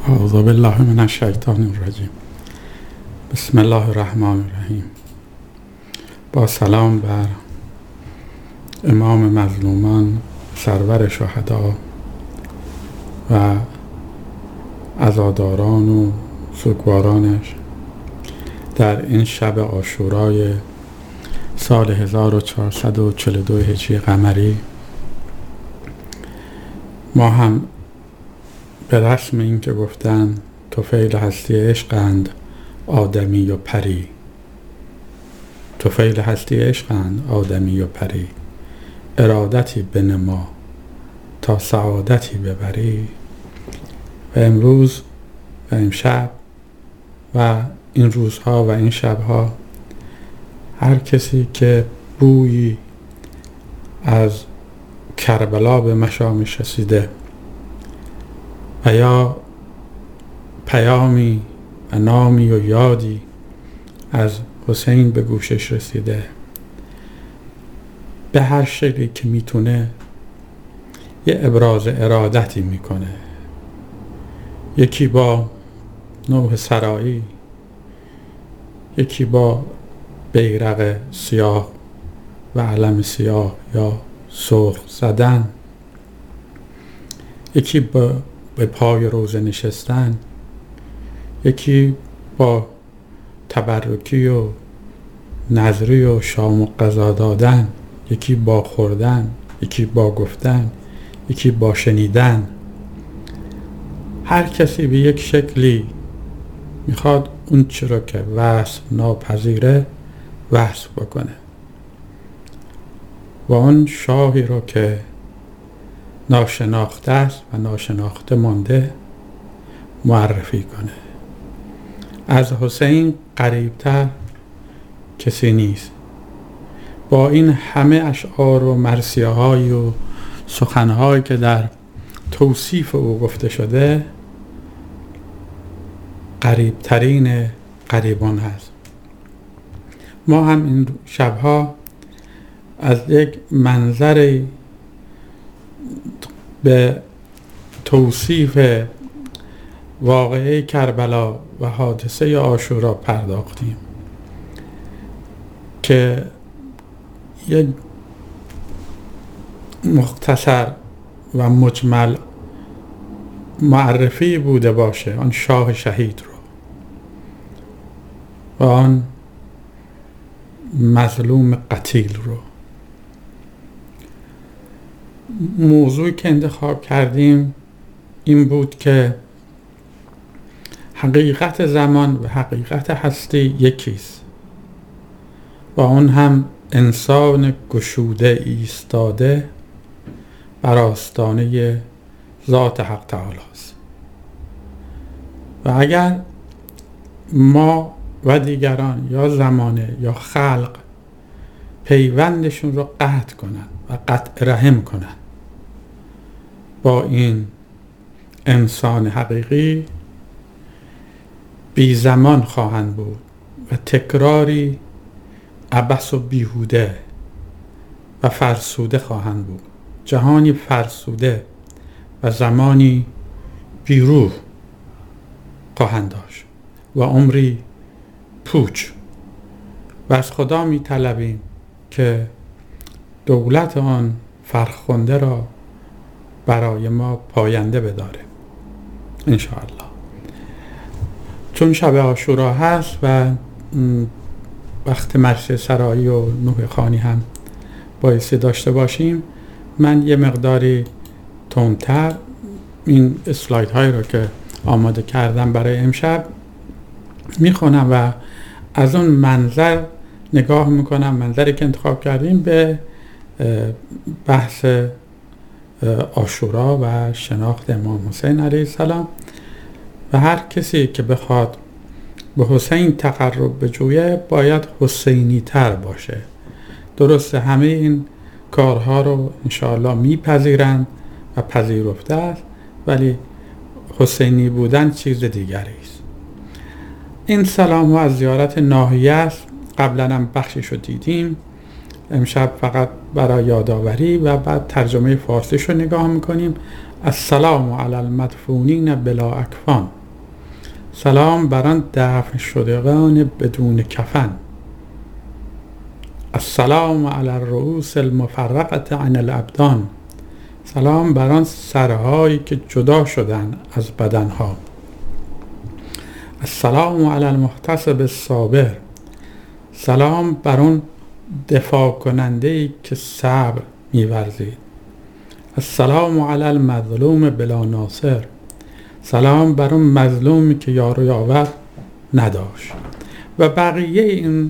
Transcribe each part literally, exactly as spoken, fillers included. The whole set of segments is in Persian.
اعوذ بالله من الشیطان الرجیم. بسم الله الرحمن الرحیم. با سلام بر امام مظلومان، سرور شهدا و عزاداران و سوگوارانش در این شب عاشورای سال هزار و چهارصد و چهل و دو هجری قمری، ما هم به رسم این که گفتن طفیل هستی عشقند آدمی و پری، طفیل هستی عشقند آدمی و پری، ارادتی بنما تا سعادتی ببری. و امروز و امشب و این روزها و این شبها هر کسی که بویی از کربلا به مشامش رسیده و یا پیامی و نامی و یادی از حسین به گوشش رسیده، به هر شکلی که میتونه یه ابراز ارادتی میکنه. یکی با نوح سرایی، یکی با بیرق سیاه و علم سیاه یا سرخ زدن، یکی با به پای روزه نشستن، یکی با تبرکی و نظری و شام و غذا دادن، یکی با خوردن، یکی با گفتن، یکی با شنیدن. هر کسی به یک شکلی میخواد اون چی رو که وصف ناپذیره وصف بکنه و اون شاهی رو که ناشناخته است و ناشناخته مانده معرفی کنه. از حسین قریبتر کسی نیست. با این همه اشعار و مرثیه های و سخنهایی که در توصیف او گفته شده، قریبترین قریبان هست. ما هم این شبها از یک منظر به توصیف واقعه کربلا و حادثه عاشورا پرداختیم که یک مختصر و مجمل معرفی بوده باشه آن شاه شهید رو و آن مظلوم قتیل رو. موضوعی که انتخاب کردیم این بود که حقیقت زمان و حقیقت هستی یکیست و اون هم انسان گشوده ایستاده بر آستانه ذات حق تعالی است. و اگر ما و دیگران یا زمانه یا خلق پیوندشون رو قطع کنن و قطع رحم کنن با این انسان حقیقی، بی زمان خواهند بود و تکراری عبث و بیهوده و فرسوده خواهند بود. جهانی فرسوده و زمانی بیروح خواهند داشت و عمری پوچ. و از خدا می طلبیم که دولت آن فرخنده را برای ما پاینده بداره انشاءالله. چون شب عاشورا هست و وقت مرثیه سرایی و نوح خوانی هم بایستی داشته باشیم، من یه مقداری تندتر این اسلاید هایی رو که آماده کردم برای امشب میخونم و از اون منظر نگاه میکنم، منظری که انتخاب کردیم به بحث عاشورا و شناخت امام حسین علیه السلام. و هر کسی که بخواد به حسین تقرب بجویه باید حسینی تر باشه. درسته همه این کارها رو انشاءالله میپذیرند و پذیرفته است، ولی حسینی بودن چیز دیگری است. این سلام ها از زیارت ناحیه است. قبلا هم بخشش رو دیدیم. امشب فقط برای یادآوری و بعد ترجمه فارسیش رو نگاه میکنیم. السلام علی المدفونین بلا اکفان. سلام بر آن دفن شدگان بدون کفن. السلام علی الرؤوس المفرقة عن الابدان. سلام بر آن سرهایی که جدا شدن از بدنها. السلام علی المحتسب الصابر. سلام بر اون دفاع کننده‌ای که صبر می‌ورزید. السلام علی المظلوم بلا ناصر. سلام بر اون مظلومی که یار و یاور نداشت. و بقیه این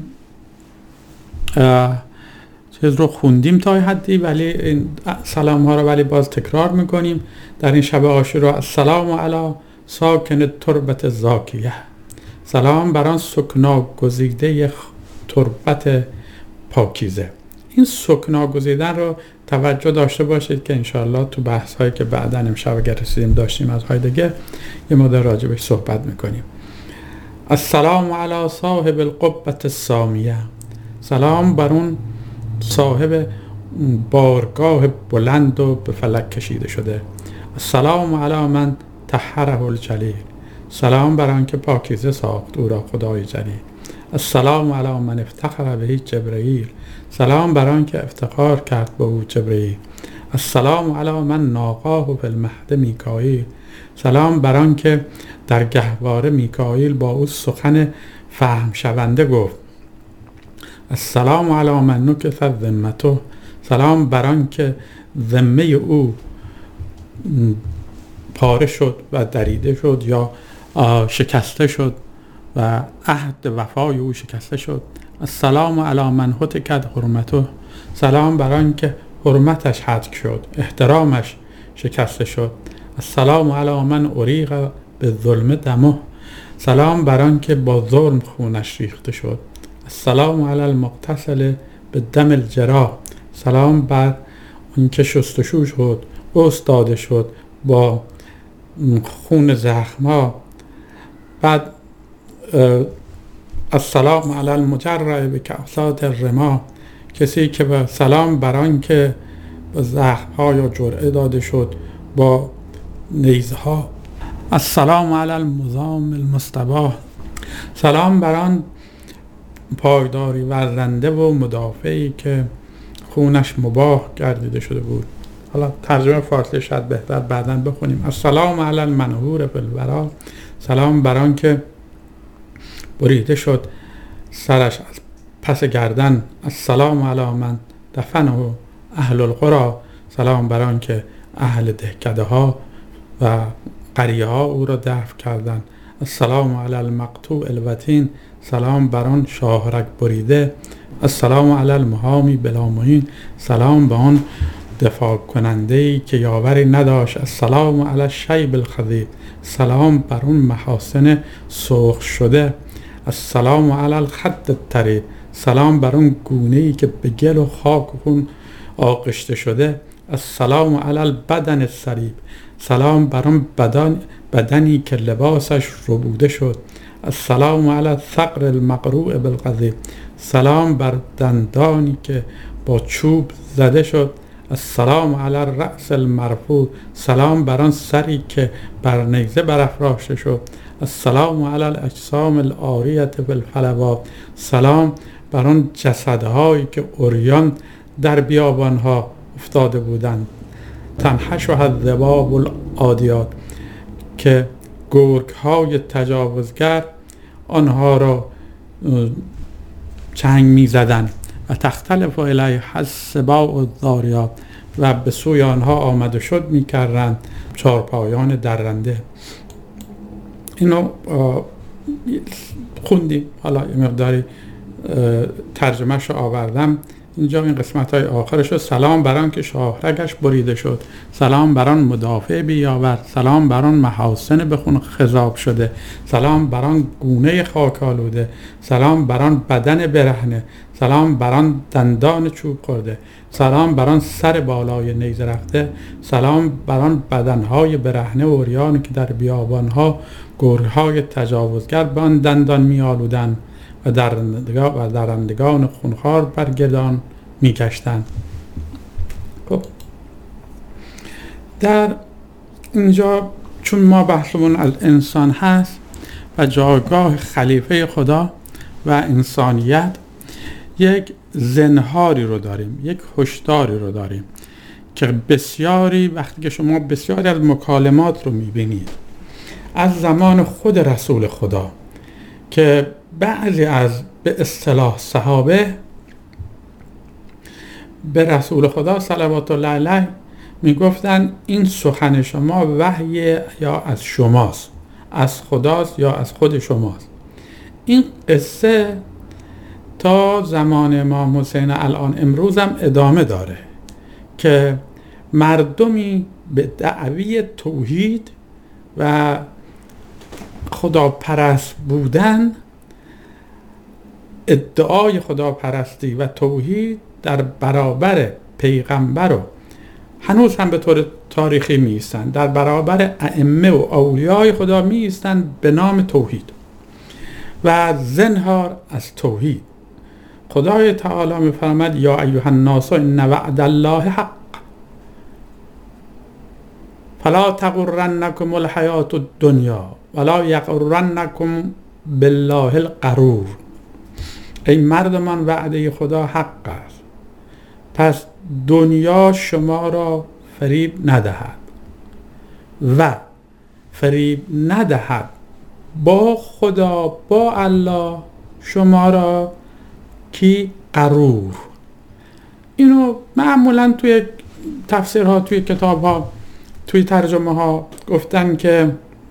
چیز رو خوندیم تا حدی، ولی این سلام ها رو ولی باز تکرار میکنیم در این شب عاشورا. السلام علی ساکن تربت زاکیه. سلام بر آن سکنا گزیده تربت پاکیزه. این سکنا گزیدن رو توجه داشته باشید که انشاءالله تو بحث هایی که بعدا امشب اگر رسیدیم داشتیم از هایدگر یه مدر راجبش صحبت میکنیم. السلام علی صاحب القبة السامیه. سلام بر اون صاحب بارگاه بلند و به فلک کشیده شده. السلام علی من طهره الجلیل. سلام بر آن که پاکیزه ساخت او را خدای جلیل. السلام علی من افتخر به جبرئیل. سلام بر آن که افتخار کرد به او جبرئیل. السلام علی من ناقاه فی المهد میکائیل. سلام بر آن که در گهواره میکائیل با او سخن فهم شونده گفت. السلام علی من نکث ذمته. سلام بر آن که ذمه او پاره شد و دریده شد یا شکسته شد و عهد وفای او شکسته شد. السلام علی من هتکت حرمته. سلام بر آن که حرمتش هتک شد، احترامش شکسته شد. السلام علی من اریق به ظلم دمه. سلام بر آن که با ظلم خونش ریخته شد. السلام علی المغتسل به دم الجراح. سلام بر اون که شستشو شد، غسل داده شد با خون زخم‌ها. بعد السلام علی المجرع به کاسات الرما. کسی که به سلام بر آن که به زخم‌ها یا جرعه داده شد با نیزها. السلام علی المزام المستباح. سلام بر آن پایداری ورزنده و مدافعی که خونش مباح گردیده شده بود. حالا ترجمه فارسی شاید بهتر بعداً بخونیم. السلام علی المنهور فی الورا. سلام بر آن که بریده شد سرش از پس گردن. السلام علی من دفنه اهل القرى. سلام بر آن که اهل دهکده ها و قریه ها او را دفن کردند. السلام علی المقطوع الوتین. سلام بر آن شاهرگ بریده. السلام علی المحامی بلا معین. سلام به آن دفاع کننده‌ای که یاوری نداشت. السلام علی الشیب الخضیب. سلام بر اون محاسن سرخ شده. السلام علی الخد الطری. سلام بر اون گونه‌ای که به گل و خاک و خون آغشته شده. السلام علی البدن السریب. سلام بر اون بدن بدنی که لباسش ربوده شد. السلام علی الثغر المقروع بالقضیب. سلام بر دندانی که با چوب زده شد. السلام علی الرأس المرفوع. سلام بر آن سری که بر نیزه برافراشته شد. السلام علی الاجسام العاریة فی الفلوات. سلام بر آن جسدهایی که عریان در بیابانها افتاده بودند. تنحشها الذباب العادیات. که گرگ های تجاوزگر آنها را چنگ می زدن. و تختلف الیه السباع الضاریات. و به سوی آنها آمد و شد می کردند چارپایان درنده. اینو خوندیم، حالا یه مقداری ترجمهش رو آوردم اینجا. این قسمت های آخرش رو. سلام بر آن که شاهرگش بریده شد. سلام بر آن مدافع بیاورد. سلام بر آن محاسن به خون خضاب شده. سلام بر آن گونه خاک آلوده. سلام بر آن بدن برهنه. سلام بر آن دندان چوب خورده. سلام بر آن سر بالای نیزه رفته. سلام بر آن بدنهای برهنه و عریان که در بیابانها گرگ‌های تجاوزگر به آن دندان می آلودند و درندگان و درندگان خونخوار بر گردان می گشتند. خب در اینجا چون ما بحثمون از انسان هست و جایگاه خلیفه خدا و انسانیت یک زنهاری رو داریم، یک هشداری رو داریم که بسیاری وقتی که شما بسیاری از مکالمات رو میبینید از زمان خود رسول خدا که بعضی از به اصطلاح صحابه به رسول خدا صلوات الله علیه میگفتن این سخن شما وحی یا از شماست، از خداست یا از خود شماست. این قصه تا زمان امام حسین الان امروز هم ادامه داره که مردمی به دعوی توحید و خداپرست بودن، ادعای خداپرستی و توحید در برابر پیغمبر و هنوز هم به طور تاریخی می ایستند، در برابر ائمه و اولیای خدا می ایستند به نام توحید و زنهار از توحید. خدای تعالی می فرماید یا ایها الناس ان وعد الله حق فلا تغرنکم الحیات الدنیا ولا یغرنکم بالله الغرور. ای مردمان وعده خدا حق است، پس دنیا شما را فریب ندهد و فریب ندهد با خدا با الله شما را کی غرور. اینو معمولا توی تفسیرها، توی کتابها، توی ترجمه ها گفتن که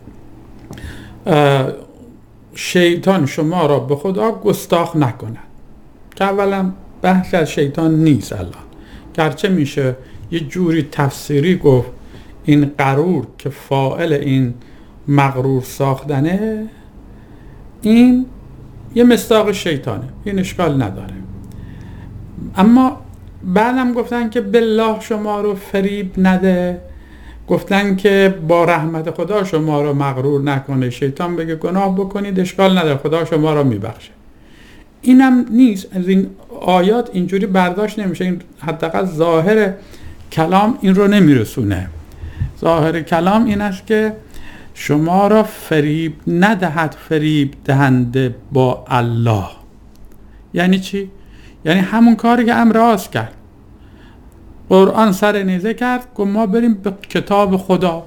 شیطان شما را به خدا گستاخ نکند، که اولا بحث از شیطان نیست الان، گرچه میشه یه جوری تفسیری گفت این غرور که فاعل این مغرور ساختنه این یه مصداق شیطانه، این اشکال نداره. اما بعدم گفتن که بالله شما رو فریب نده، گفتن که با رحمت خدا شما رو مغرور نکنه، شیطان بگه گناه بکنید اشکال نداره خدا شما رو میبخشه. اینم نیست، از این آیات اینجوری برداشت نمیشه، این حداقل ظاهر کلام این رو نمیرسونه. ظاهر کلام این است که شما را فریب ندهد فریب دهنده با الله. یعنی چی؟ یعنی همون کاری که امر آز کرد، قرآن سر نیزه کرد گفت ما بریم به کتاب خدا،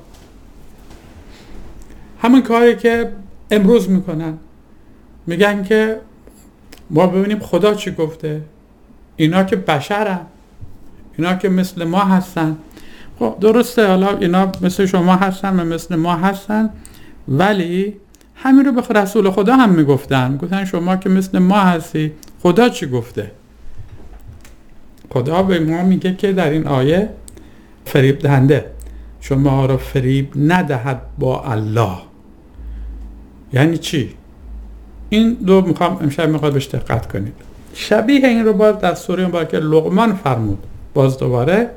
همون کاری که امروز میکنن، میگن که ما ببینیم خدا چی گفته، اینا که بشرن، اینا که مثل ما هستن. خب درسته، حالا اینا مثل شما هستن و مثل ما هستن، ولی همین رو به رسول خدا هم میگفتن، گفتن شما که مثل ما هستی خدا چی گفته. خدا به ما میگه که در این آیه فریب دهنده شما رو فریب ندهد با الله. یعنی چی؟ این دو میخوام امشب میخواد بهش دقت کنید. شبیه این رو باز در سوره مبارکه لقمان فرمود، باز دوباره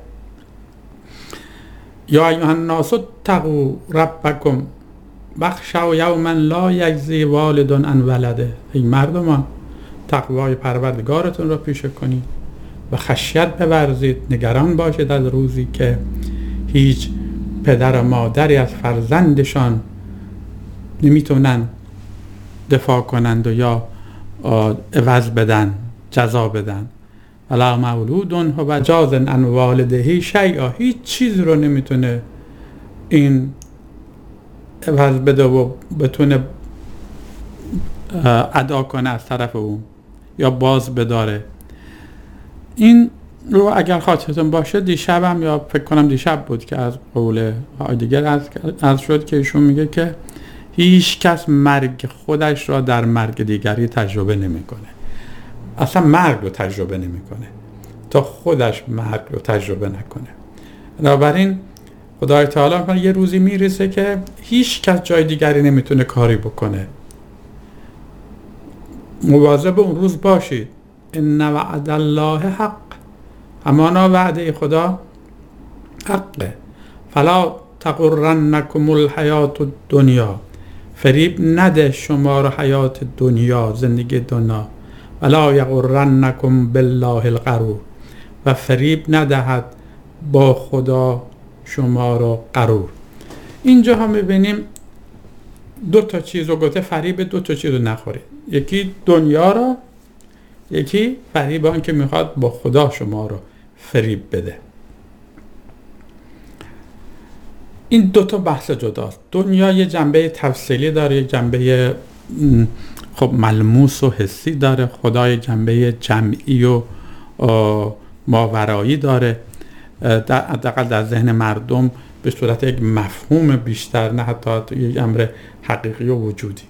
یا ایها الناس اتقوا ربکم واخشوا یوما لا یجزی والد عن ولده. ای مردمان تقوای پروردگارتون رو پیشه کنید و خشیت بورزید، نگران باشید از روزی که هیچ پدر و مادری از فرزندشان نمیتونن دفاع کنند و یا عوض بدن، جزا بدن. ولا مولود هو جاز عن والده شیئا، هیچ چیز رو نمیتونه این عوض بده و بتونه ادا کنه از طرف اون یا باز بداره. این رو اگر خاطرتون باشه دیشبم یا فکر کنم دیشب بود که از قول دیگر از شد که ایشون میگه که هیچ کس مرگ خودش را در مرگ دیگری تجربه نمیکنه، اصلا مرگ رو تجربه نمیکنه تا خودش مرگ رو تجربه نکنه. بنابراین خدای تعالی میکنه یه روزی میرسه که هیچ کس جای دیگری نمیتونه کاری بکنه. مواظب اون روز باشید. ان وعد الله حق، همانا وعده خدا حقه. فلا تغرنکم الحیات الدنیا، فریب نده شما رو حیات دنیا، زندگی دنیا. ولا یغرنکم بالله الغرور، و فریب ندهد با خدا شما رو غرور. اینجا هم میبینیم دو تا چیز رو گفته، فریب دو تا چیز رو نخورید. یکی دنیا رو، یکی فریب آن که میخواد با خدا شما رو فریب بده. این دو تا بحث جداست. دنیا یه جنبه تفصیلی داره، یه جنبه خب ملموس و حسی داره. خدای جنبه جمعی و ماورایی داره، حداقل در ذهن مردم به صورت یک مفهوم بیشتر، نه حتی یک امر حقیقی و وجودی.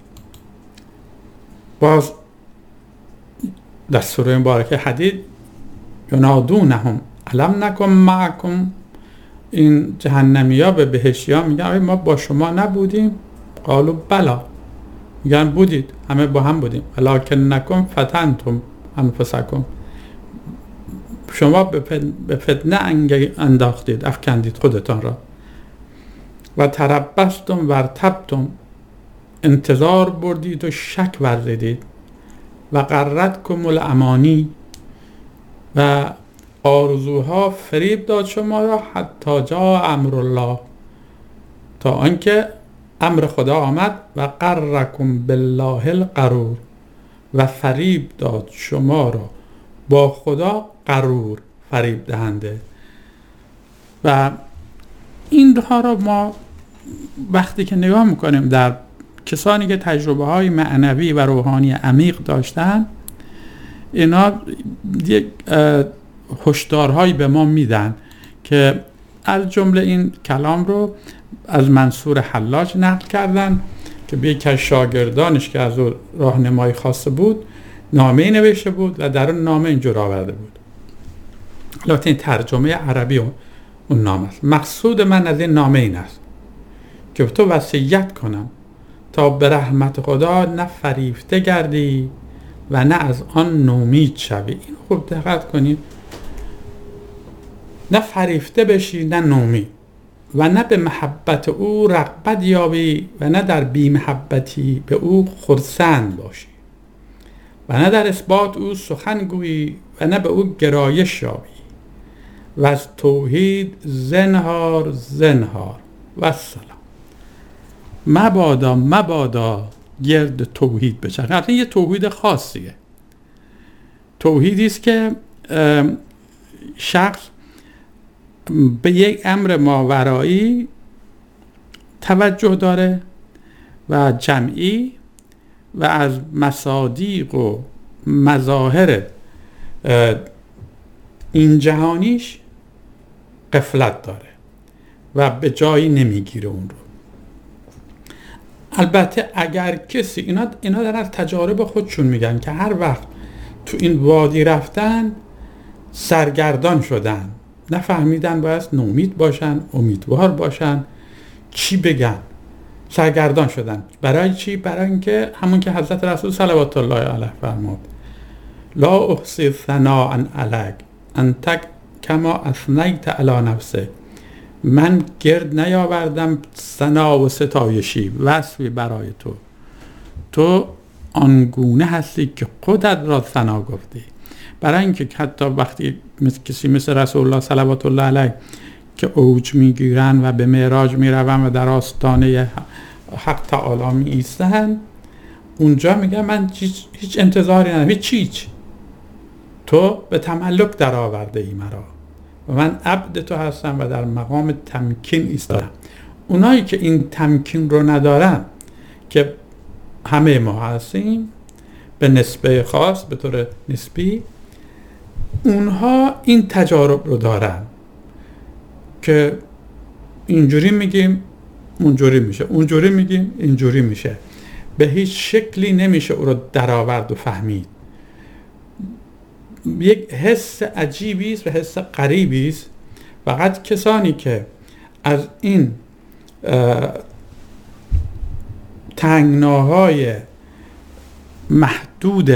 باز در سوره مبارکه حدید ینادونهم الم نکن معکم، این جهنمی ها به بهشتی ها میگن ما با شما نبودیم؟ قالوا بلا، میگن بودید، همه با هم بودیم. ولکنکم فتنتم انفسکم، شما به فتنه انداختید، افکندید خودتان را. و تربستم و ارتبتم، انتظار بردید و شک ورزیدید. و غرتکم الامانی، و آرزوها فریب داد شما را، حتی جاء امر الله، تا آنکه امر خدا آمد. و غرکم بالله الغرور، و فریب داد شما را با خدا غرور، فریب دهنده. و اینها را ما وقتی که نگاه میکنیم در کسانی که تجربه های معنوی و روحانی عمیق داشتن، اینا یک هشدارهایی به ما میدن که از جمله این کلام رو از منصور حلاج نقل کردن که به یک از شاگردانش که از او راهنمایی خواسته بود نامه نوشته بود و در اون نامه اینجور آورده بود. البته این ترجمه عربی اون نامه است. مقصود من از این نامه این است که تو وصیت کنم تا به رحمت خدا نه فریفته گردی و نه از آن نومید شوی. این خوب دقت کنید، نه فریفته بشی نه نومید، و نه به محبت او رغبت یابی و نه در بی محبتی به او خرسند باشی، و نه در اثبات او سخن گویی و نه به او گرایش یابی. و از توحید زنهار زنهار و سلام. مبادا مبادا گرد توحید بچرخی. حتی یه توحید خاصیه، توحیدی است که شخص به یک امر ماورایی توجه داره و جمعی، و از مصادیق و مظاهر این جهانیش غفلت داره و به جایی نمیگیره اون رو. البته اگر کسی، اینا, اینا در از تجارب خودشون میگن که هر وقت تو این وادی رفتن سرگردان شدن، نفهمیدن باید نومید باشن، امیدوار باشن، چی بگن، سرگردان شدن. برای چی؟ برای اینکه همون که حضرت رسول صلوات الله علیه فرمود لا احصی ثناء علیک انت کما اثنیت علی نفسک، من گرد نیاوردم ثنا و ستایشی وصفی برای تو، تو آنگونه هستی که خودت را ثنا گفتی. برای اینکه حتی وقتی کسی مثل رسول الله صلوات الله علیه که اوج میگیرن و به معراج میرون و در آستانه حق تعالی می ایستن، اونجا میگه من هیچ انتظاری ندارم، هیچ چیز، تو به تملک در آورده ای مرا و من عبد تو هستم و در مقام تمکین ایستادم. اونایی که این تمکین رو ندارن که همه ما هستیم به نسبه خاص، به طور نسبی، اونها این تجارب رو دارن که اینجوری میگیم اونجوری میشه، اونجوری میگیم اینجوری میشه، به هیچ شکلی نمیشه او رو درآورد و فهمید. یک حس عجیبی است و حس غریبی است. فقط کسانی که از این تنگناهای محدود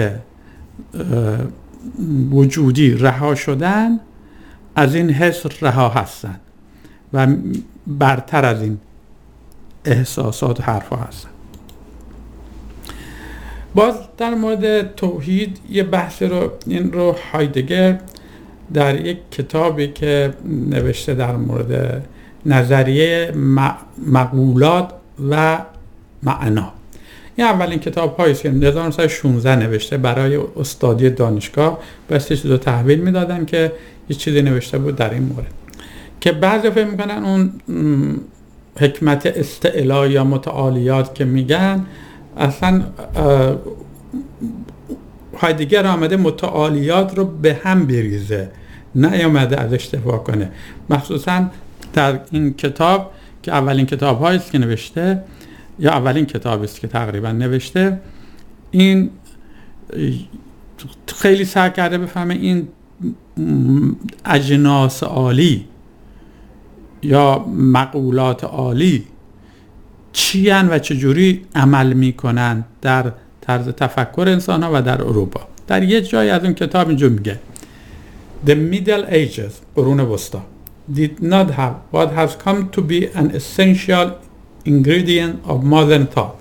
وجودی رها شدن، از این حس رها هستن و برتر از این احساسات و حرفا هستن. باز در مورد توحید یه بحث رو، این رو هایدگر در یک کتابی که نوشته در مورد نظریه مقولات و معنا. این اولین کتاب هایی که هزار و نهصد و شانزده نوشته برای استادی دانشگاه، بس چیز رو تحویل میدادن که یه چیزی نوشته بود در این مورد که بعضی فکر میکنن اون حکمت استعلا یا متعالیات که میگن اصلا هایدگر آمده متعالیات رو به هم بریزه، نه اومده ازش دفاع کنه. مخصوصا در این کتاب که اولین کتاب هایی است که نوشته یا اولین کتابی است که تقریبا نوشته، این خیلی سعی کرده بفهمه این اجناس عالی یا مقولات عالی چی هن و چجوری عمل میکنن در طرز تفکر انسان ها و در اروپا. در یه جای از اون کتاب اینجا میگه The Middle Ages، قرون وسطا، did not have what has come to be an essential ingredient of modern thought.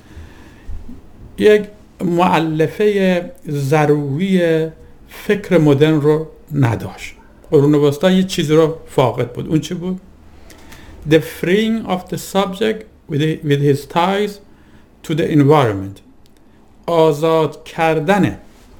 یک مؤلفه ضروری فکر مدرن رو نداشت. قرون وسطا یه چیزی رو فاقد بود. اون چی بود؟ The freeing of the subject with, with his ties to the environment. آزاد کردن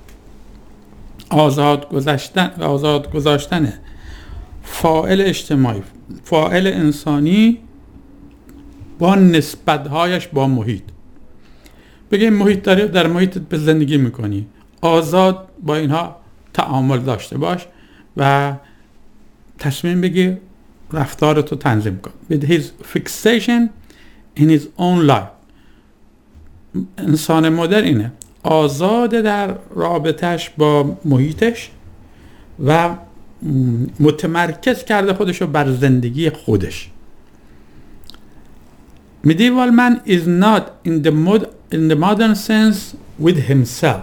آزاد گذاشتن آزاد گذاشتن فاعل اجتماعی، فاعل انسانی با نسبت‌هایش با محیط. بگیم محیط داری، در محیط به زندگی میکنی، آزاد با اینها تعامل داشته باش و تصمیم بگیر رفتارتو تنظیم کن. With his fixation in his own life. انسان مدرن اینه، آزاد در رابطش با محیطش و متمرکز کرده خودشو بر زندگی خودش. Medieval man is not in the mod in the modern sense with himself.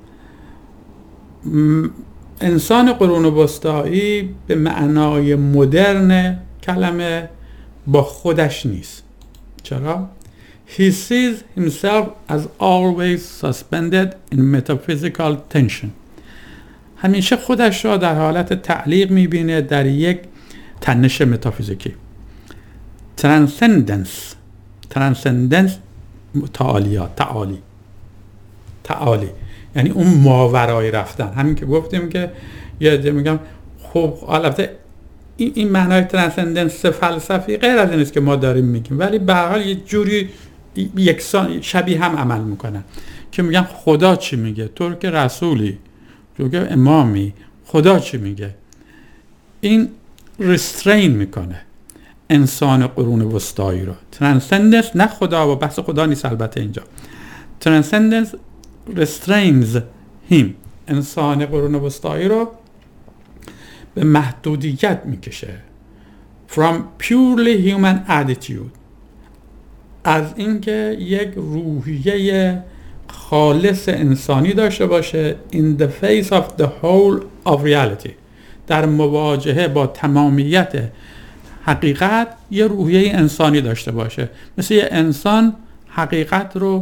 انسان قرون وسطایی به معنای مدرن کلمه با خودش نیست. چرا؟ He sees himself as always suspended in metaphysical tension. همیشه خودش را در حالت تعلیق میبینه در یک تنش متافیزیکی. Transcendence. Transcendence تعالیات، تعالی. تعالی. یعنی اون ماورای رفتن. همین که گفتیم که یه عده میگم خب البته این این معنای ترانسندنس فلسفی غیر از این است که ما داریم میگیم، ولی به هر حال یه جوری یکسان شبیه هم عمل میکنن که میگن خدا چی میگه، تو که رسولی، تو که امامی، خدا چی میگه. این ریسترین میکنه انسان قرون وسطایی رو. ترانسندنس نه خدا، و بحث خدا نیست البته اینجا. ترانسندنس restrains him. انسان قرون وسطایی رو به محدودیت میکشه. From purely human attitude. از اینکه یک روحیه خالص انسانی داشته باشه in the face of the whole of reality. در مواجهه با تمامیت حقیقت یه روحیه انسانی داشته باشه. مثل یه انسان حقیقت رو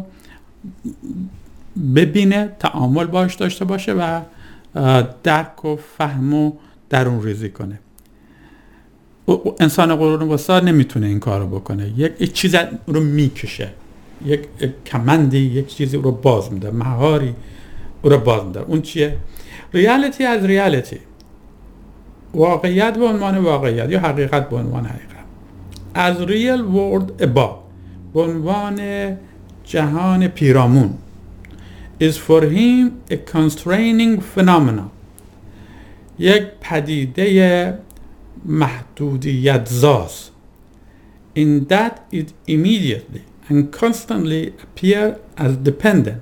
ببینه، تعامل باش داشته باشه و درک و فهم و درون ریزی کنه. انسان قرون وسطا نمیتونه این کار رو بکنه. یک چیز رو میکشه، یک کمندی، یک چیزی رو باز میده، مهاری رو باز میده. اون چیه؟ ریالیتی از ریالیتی، واقعیت به عنوان واقعیت یا حقیقت به عنوان حقیقت، از real world above به عنوان جهان پیرامون is for him a constraining phenomenon. یک پدیده محدودیت زاست. In that it immediately and constantly appear as dependent.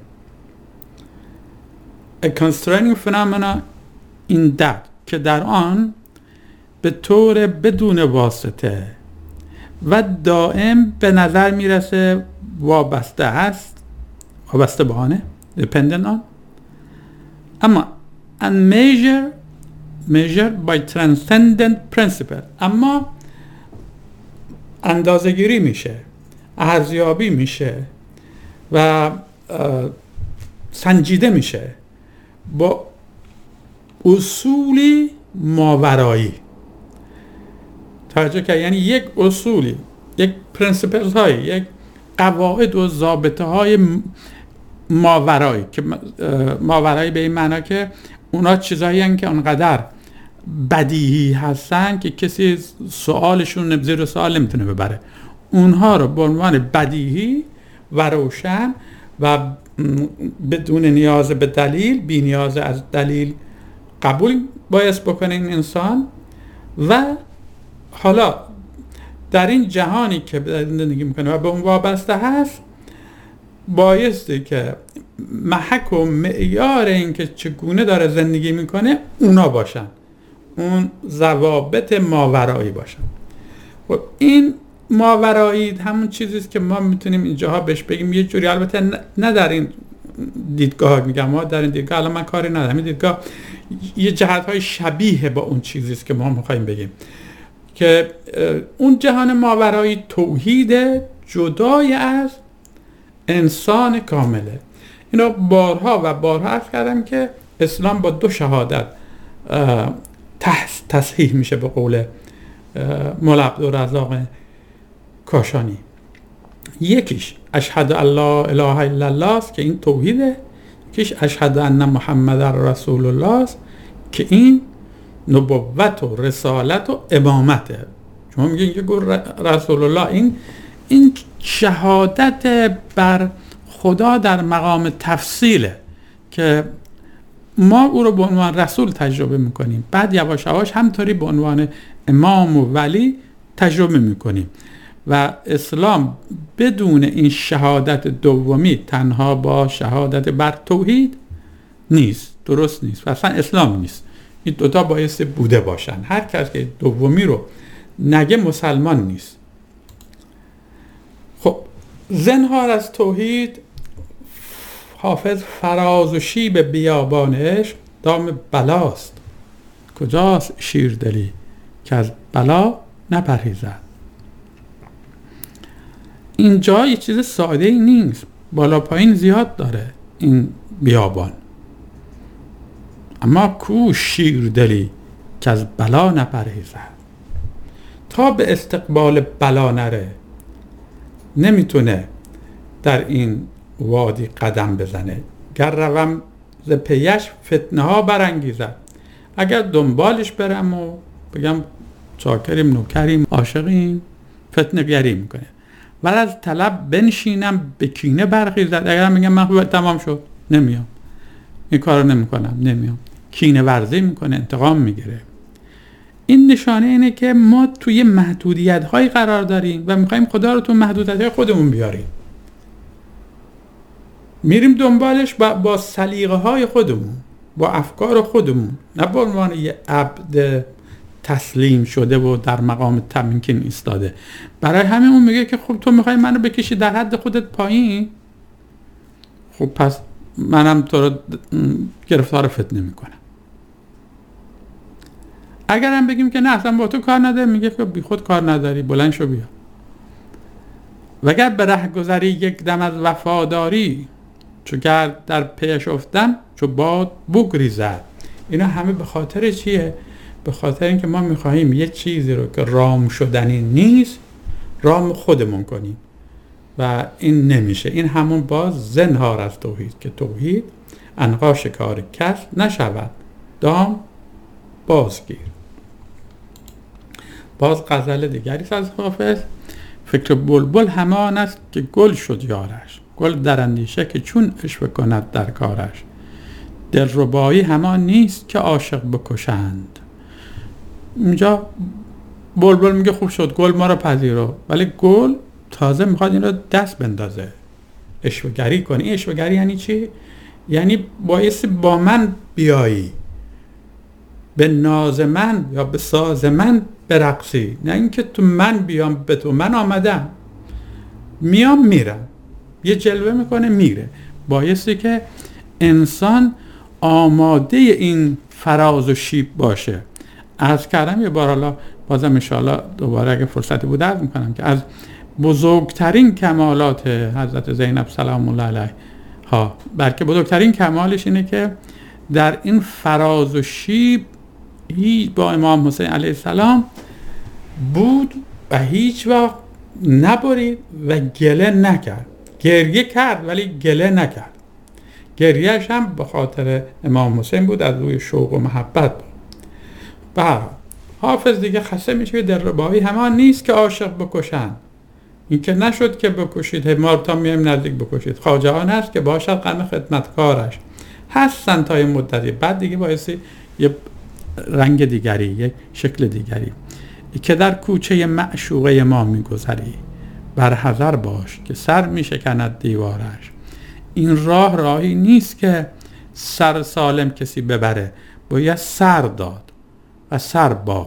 A constraining phenomenon in that که در آن به طور بدون واسطه و دائم به نظر میرسه وابسته هست، وابسته به آنه، dependent on، اما and measure measured by transcendent principle، اما اندازه گیری میشه، ارزیابی میشه و سنجیده میشه با اصولی ماورایی. توجه که یعنی یک اصولی، یک پرنسپلز های، یک قواعد و ضابطه های ماورایی که ماورایی به این معنا که اونا چیزایی هستن که اونقدر بدیهی هستن که کسی سوالشون زیر سوال نمیتونه ببره، اونها رو به عنوان بدیهی و روشن و بدون نیاز به دلیل، بی نیاز از دلیل قبول باید بکنه این انسان. و حالا در این جهانی که زندگی میکنه و به اون وابسته هست، بایسته که محک و معیار این که چگونه داره زندگی میکنه اونا باشن، اون ضوابط ماورایی باشن. و این ماورایی همون چیزیست که ما میتونیم اینجاها بهش بگیم یه جوری، البته نه در این دیدگاه میگم، ما در این دیدگاه الان من کاری ندارم، این دیدگاه یه جهت‌های شبیه با اون چیزیست که ما میخوایم بگیم که اون جهان ماورایی توحید جدای از انسان کامله. اینا بارها و بارها عرض کردم که اسلام با دو شهادت تصحیح میشه به قول مولا عبدالرزاق کاشانی. یکیش اشهد ان لا اله الا الله است که این توحیده، یکیش اشهد ان محمد رسول الله است که این نبوت و رسالت و امامته. شما میگین که رسول الله، این این شهادت بر خدا در مقام تفصیله که ما او رو به عنوان رسول تجربه میکنیم، بعد یواش یواش همطوری به عنوان امام و ولی تجربه میکنیم. و اسلام بدون این شهادت دومی تنها با شهادت بر توحید نیست، درست نیست و اصلا اسلام نیست. این دوتا بایسته بوده باشن. هر کس که دومی رو نگه مسلمان نیست. خب زنهار از توحید، حافظ فراز و شیب بیابانش دام بلاست، کجاست شیردلی که از بلا نپرهیزد. اینجا یه چیز ساده ای نیست، بالا پایین زیاد داره این بیابان، اما کو شیردلی که از بلا نپرهیزد. تا به استقبال بلا نره نمیتونه در این وادی قدم بزنه. گر روم ز پیش فتنه ها برانگیزد. اگر دنبالش برم و بگم چاکریم نوکریم عاشقیم، فتنه گری میکنه. ولی از طلب بنشینم به کینه برخیزد. اگر میگم من تمام شد نمیام، این کارو نمیکنم، نمیام، کینه ورزی میکنه، انتقام میگیره. این نشانه اینه که ما توی محدودیت های قرار داریم و میخوایم خدا رو تو محدودیت های خودمون بیاریم. میریم دنبالش با, با سلیقه های خودمون، با افکار خودمون، نه به عنوان یه عبد تسلیم شده و در مقام تمکین ایستاده. برای همین اون میگه که خب تو میخوای منو بکشی در حد خودت پایین، خب پس منم تو رو گرفتار فتنه میکنم. اگرم بگیم که نه اصلا با تو کار نداره، میگه که بی خود کار نداری، بلند شو بیا. وگر به ره گذری یک دم از وفاداری، چو گرد در پیش افتم چو باد بگریزد. اینا همه به خاطر چیه؟ به خاطر اینکه ما میخواهیم یه چیزی رو که رام شدنی نیست رام خودمون کنیم و این نمیشه. این همون باز زنهار از توحید که توحید عنقا شکار کس نشود، دام بازگیر. باز غزل دیگری از حافظ: فکر بلبل همان است که گل شد یارش، گل در اندیشه که چون عشوه کند در کارش. دلربایی همان نیست که عاشق بکشند. اینجا بلبل میگه خوب شد گل ما رو پذیرو، ولی گل تازه میخواد این رو دست بندازه، عشوه گری کنه. این عشوه گری یعنی چی؟ یعنی باعث با من بیایی، به ناز من یا به ساز من برقصی، نه اینکه تو من بیام به تو. من آمدم، میام میرم، یه جلوه میکنه میره. بایستی که انسان آماده این فراز و شیب باشه. عرض کردم یه بار، حالا بازم انشاءالله دوباره اگه فرصتی بود عرض میکنم که از بزرگترین کمالات حضرت زینب سلام الله علیها، بلکه بزرگترین کمالش اینه که در این فراز و شیب با امام حسین علیه السلام بود و هیچ وقت نبرید و گله نکرد. گریه کرد ولی گله نکرد. گریهش هم به خاطر امام حسین بود، از روی شوق و محبت بود. بله حافظ دیگه خسته میشه. دلربایی همان نیست که عاشق بکشند، این که نشد که بکشید ما تا میایم نزدیک بکشید. خواجه آن است که باشد غم خدمتکارش، هستن تا یه مدتی بعد دیگه بایستی یه رنگ دیگری، یک شکل دیگری. که در کوچه معشوقه ما میگذری، بر حذر باش که سر میشکند دیوارش. این راه راهی نیست که سر سالم کسی ببره، باید سر داد و سر باخت.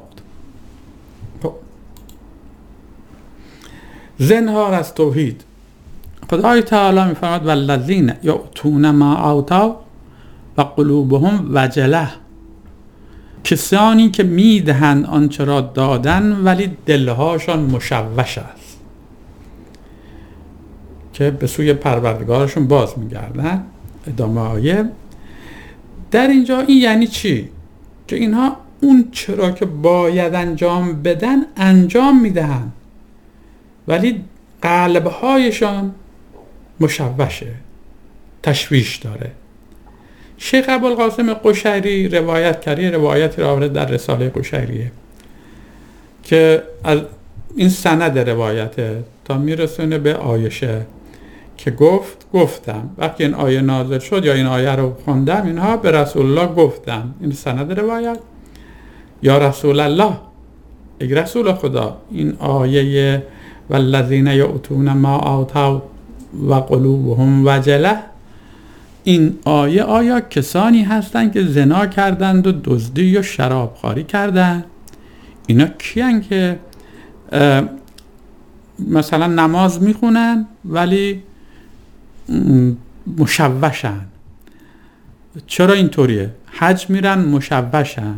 زنهار از توحید. خدای تعالی میفرماد والذین یؤتون ما آتوا و قلوبهم وجله، کسانی که میدهند آنچه را دادن ولی دلهاشان مشوش است، که به سوی پروردگارشون باز میگردن. ادامه آیه در اینجا این یعنی چی؟ که اینها اون چرا که باید انجام بدن انجام میدهند ولی قلبهایشان مشوشه، تشویش داره. شیخ ابوالقاسم قشیری روایت کرده، روایتی را آورده در رساله قشیریه که از این سند روایت تا میرسونه به عایشه که گفت گفتم وقتی این آیه نازل شد یا این آیه رو خوندم، اینها به رسول الله گفتم. این سند روایت یا رسول الله، ای رسول خدا، این آیه والذین یؤتون ما آتوا و قلوبهم وجله، این آیه آیا کسانی هستند که زنا کردند و دزدی و شرابخواری کردند؟ اینا کیان که مثلا نماز میخونن ولی مشوشن؟ چرا اینطوریه؟ حج میرن مشوشن؟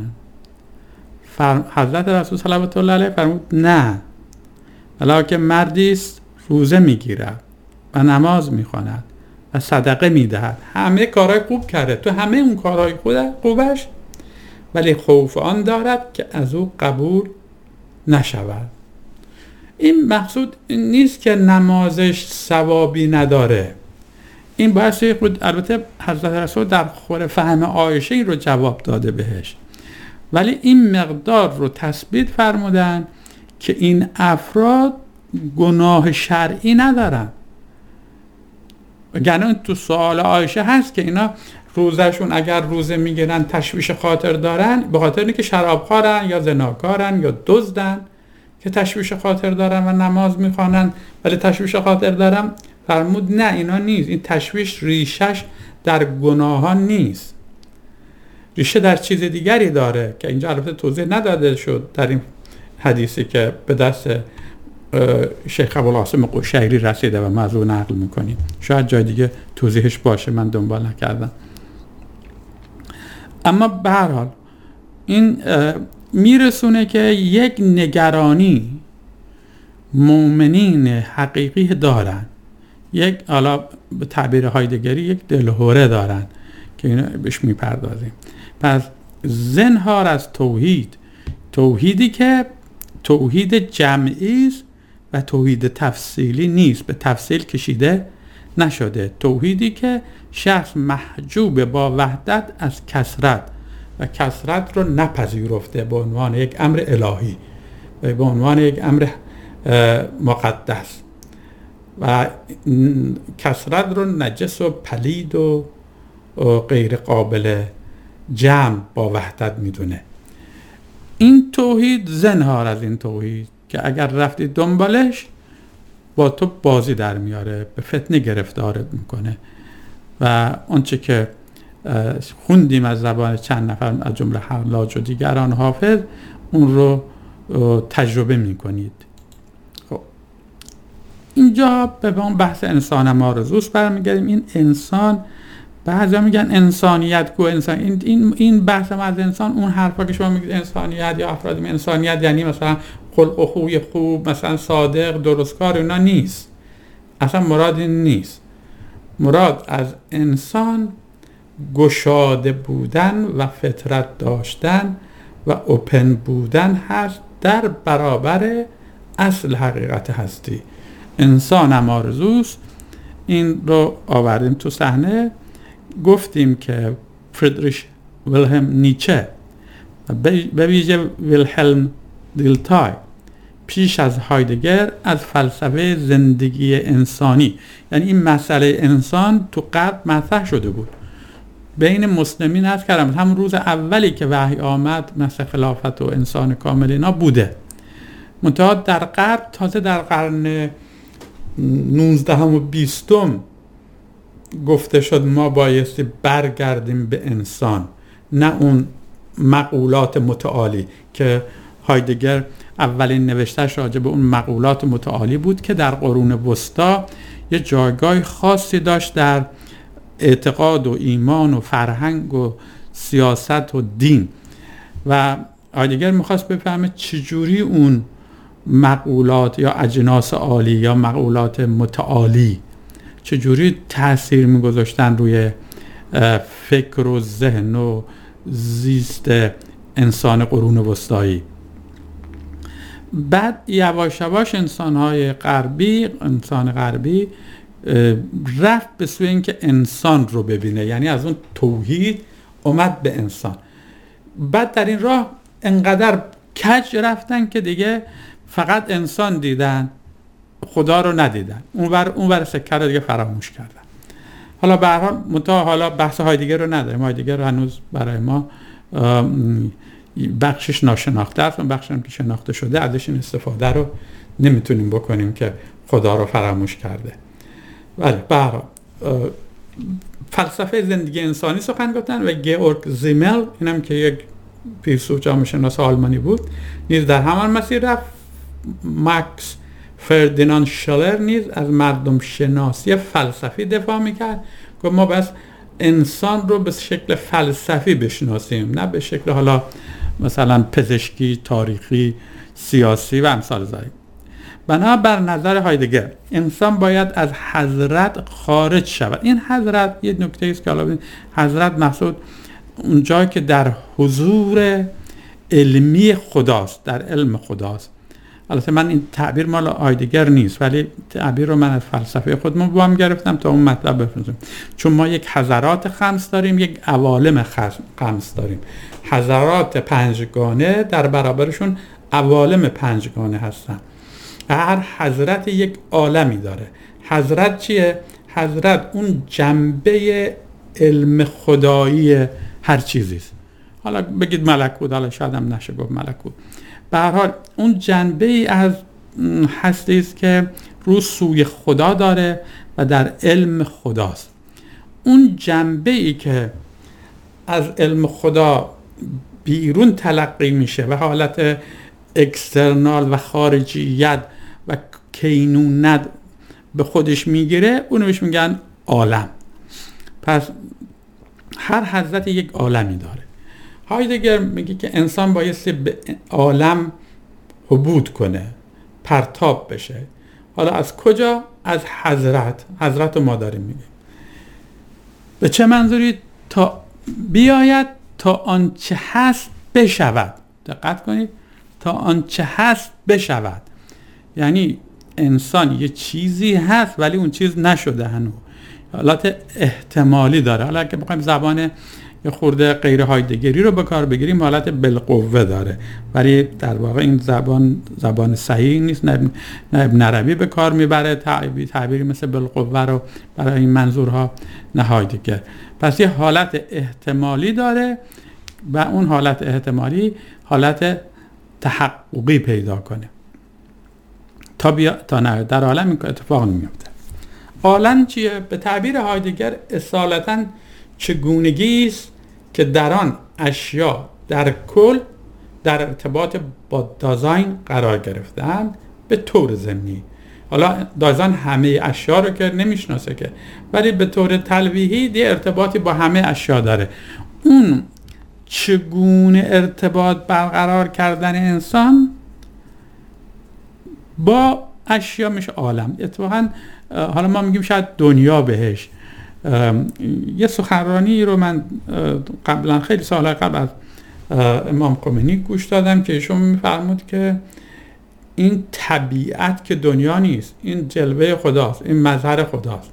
حضرت رسول صلوات الله علیه فرمود نه، ولکن مردی است روزه میگیرد و نماز میخواند و صدقه میدهد، همه کارهای خوب کرده تو همه اون کارهای خوبش، ولی خوف آن دارد که از او قبول نشود. این مقصود نیست که نمازش ثوابی نداره، این باید خود، البته حضرت رسول در خور فهم عایشه این رو جواب داده بهش، ولی این مقدار رو تثبیت فرمودن که این افراد گناه شرعی ندارن. وگرنه تو سوال عایشه هست که اینا روزشون اگر روزه میگیرن تشویش خاطر دارن، به خاطر اینکه شرابخوارن یا زناکارن یا دزدن که تشویش خاطر دارن و نماز میخوانن ولی تشویش خاطر دارن. فرمود نه، اینا نیست. این تشویش ریشش در گناهان نیست، ریشه در چیز دیگری داره که اینجا البته توضیح نداده شد در این حدیثی که به دست شیخ ابوالقاسم قشیری رسیده و ما از اون نقل میکنیم. شاید جای دیگه توضیحش باشه، من دنبال نکردم. اما به هر حال این میرسونه که یک نگرانی مؤمنین حقیقی دارن، یک حالا به تعبیر هایدگری یک دلهوره دارن که اینو بهش میپردازیم. پس زنهار از توحید، توحیدی که توحید جمعی است و توحید تفصیلی نیست، به تفصیل کشیده نشده. توحیدی که شخص محجوب با وحدت از کثرت و کثرت رو نپذیرفته به عنوان یک امر الهی و به عنوان یک امر مقدس و کثرت رو نجس و پلید و غیر قابل جمع با وحدت میدونه. این توحید زنهار از این توحید که اگر رفتی دنبالش با تو بازی در میاره، به فتنه گرفتارت میکنه و آنچه که خوندیم از زبان چند نفر از جمله حلاج و دیگران حافظ، اون رو تجربه میکنید. خب اینجا به اون بحث انسان ما رزوس برمیگردیم. این انسان، بعضیا میگن انسانیت گو انسان، این این این بحث ما از انسان، اون حرفا که شما میگید انسانیت یا افراد انسانیت یعنی مثلا خلق و خوی خوب، مثلا صادق، درستکار، اینا نیست. اصلا مراد این نیست. مراد از انسان گشاده بودن و فطرت داشتن و اوپن بودن هست در برابر اصل حقیقت هستی. انسان هم آرزوست. این رو آوردیم تو صحنه. گفتیم که فریدریش ویلهلم نیچه به ویژه ویلهلم دیلتای پیش از هایدگر از فلسفه زندگی انسانی، یعنی این مسئله انسان تو غرب مطرح شده بود، بین مسلمین هست کردم همون روز اولی که وحی آمد مثل خلافت و انسان کامل اینا بوده. منتها در غرب تازه در قرن نوزدهم و بیستم گفته شد ما بایستی برگردیم به انسان، نه اون مقولات متعالی که هایدگر اولین نوشتهش راجع به اون مقولات متعالی بود که در قرون وسطا یه جایگاه خاصی داشت در اعتقاد و ایمان و فرهنگ و سیاست و دین، و هایدگر میخواست بفهمه چجوری اون مقولات یا اجناس عالی یا مقولات متعالی چجوری تأثیر میگذاشتن روی فکر و ذهن و زیست انسان قرون وسطایی. بعد یواش یواش انسان‌های غربی انسان غربی رفت به سوی اینکه انسان رو ببینه، یعنی از اون توحید اومد به انسان. بعد در این راه انقدر کج رفتن که دیگه فقط انسان دیدن، خدا رو ندیدن، اونور اونور سکه رو دیگه فراموش کردن. حالا به هر حال منتها حالا بحث هایدگر رو نداریم، هایدگر هنوز برای ما بخشش ناشناخته است، اون بخشش هم که شناخته شده ازش این استفاده رو نمیتونیم بکنیم که خدا رو فراموش کرده. ولی به هر حال فلسفه زندگی انسانی سخن گفتن و گیورگ زیمل، اینم که یک فیلسوف جامعه شناس آلمانی بود، نیز در همان مسیر رفت. ماکس فردیناند شلر نیز از مردم شناسی فلسفی دفاع میکرد که ما بس انسان رو به شکل فلسفی بشناسیم، نه به شکل حالا مثلا پزشکی، تاریخی، سیاسی و امثال ذالک. بنابر نظر هایدگر انسان باید از حضرت خارج شود. این حضرت یه نکته است که حالا حضرت مقصود اونجایی که در حضور علمی خداست، در علم خداست. البته من این تعبیر مال هایدگر نیست، ولی تعبیر رو من از فلسفه خودمون وام گرفتم تا اون مطلب بفهمم. چون ما یک حضرات خمس داریم، یک عوالم خمس داریم. حضرات پنجگانه در برابرشون عوالم پنجگانه هستن. هر حضرت یک عالمی داره. حضرت چیه؟ حضرت اون جنبه علم خدایی هر چیزیست. حالا بگید ملکوت، حالا شاید هم نشه گفت ملکوت. به هر حال اون جنبه ای از هستی است که رو سوی خدا داره و در علم خداست. اون جنبه ای که از علم خدا بیرون تلقی میشه و حالت اکسترنال و خارجیت و کینونت به خودش میگیره، اونو بهش میگن عالم. پس هر حضرت یک عالمی داره. هایدگر میگه که انسان بایستی به عالم حبود کنه، پرتاب بشه. حالا از کجا؟ از حضرت. حضرت رو ما داریم میگه. به چه منظوری؟ تا بیاید تا آنچه هست بشود. دقت کنید، تا آنچه هست بشود. یعنی انسان یه چیزی هست ولی اون چیز نشده هنوز، حالت احتمالی داره. حالا که بخوایم زبان یه خورده غیر هایدگری رو به کار بگیریم، حالت بالقوه داره، ولی در واقع این زبان زبان صحیح نیست. نه ابن عربی به کار میبره تعبیر تعبیری مثل بالقوه رو برای این منظورها، نه هایدگر. پس یه حالت احتمالی داره و اون حالت احتمالی حالت تحققی پیدا کنه تا بیا تا نه در عالم این اتفاق نمیفته. عالم چیه؟ به تعبیر هایدگر اصالتاً چگونگی است که در آن اشیا در کل در ارتباط با دازاین قرار گرفتن به طور ضمنی. حالا دازاین همه اشیا رو که نمیشناسه که، ولی به طور تلویحی یه ارتباطی با همه اشیا داره. اون چگونه ارتباط برقرار کردن انسان با اشیا میشه عالم. اتفاقا حالا ما میگیم شاید دنیا بهش. یه سخنرانی رو من قبلا خیلی سال قبل از امام خمینی گوش دادم که ایشون میفرمود که این طبیعت که دنیا نیست، این جلوه خداست، این مظهر خداست.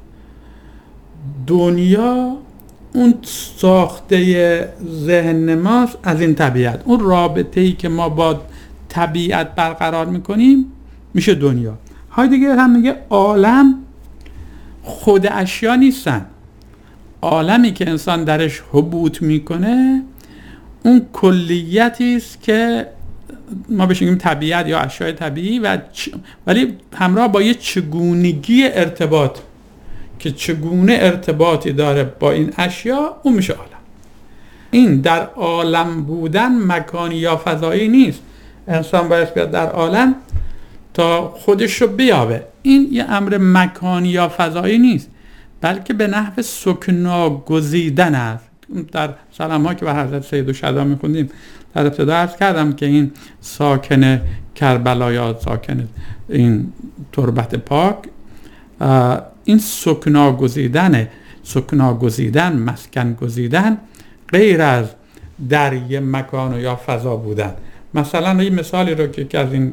دنیا اون ساخته ذهن ماست از این طبیعت. اون رابطه‌ای که ما با طبیعت برقرار میکنیم میشه دنیا. هایدگر هم میگه عالم خود اشیا نیستن. عالمی که انسان درش حبوط میکنه اون کلیتی است که ما بهش میگیم طبیعت یا اشیاء طبیعی، و چ... ولی همراه با یه چگونگی ارتباط که چگونه ارتباطی داره با این اشیا، اون میشه عالم. این در عالم بودن مکانی یا فضایی نیست. انسان باید بیاد در عالم تا خودش رو بیابه. این یه امر مکانی یا فضایی نیست، بلکه به نحو سکنا گزیدن است. در سلام ها که بر حضرت سید الشهدا میخوندیم در ابتدا عرض کردم که این ساکن کربلا یا ساکن این تربت پاک، این سکنا گزیدن سکنا گزیدن مسکن گزیدن غیر از در یه مکان و یا فضا بودن. مثلا یه مثالی رو که که از این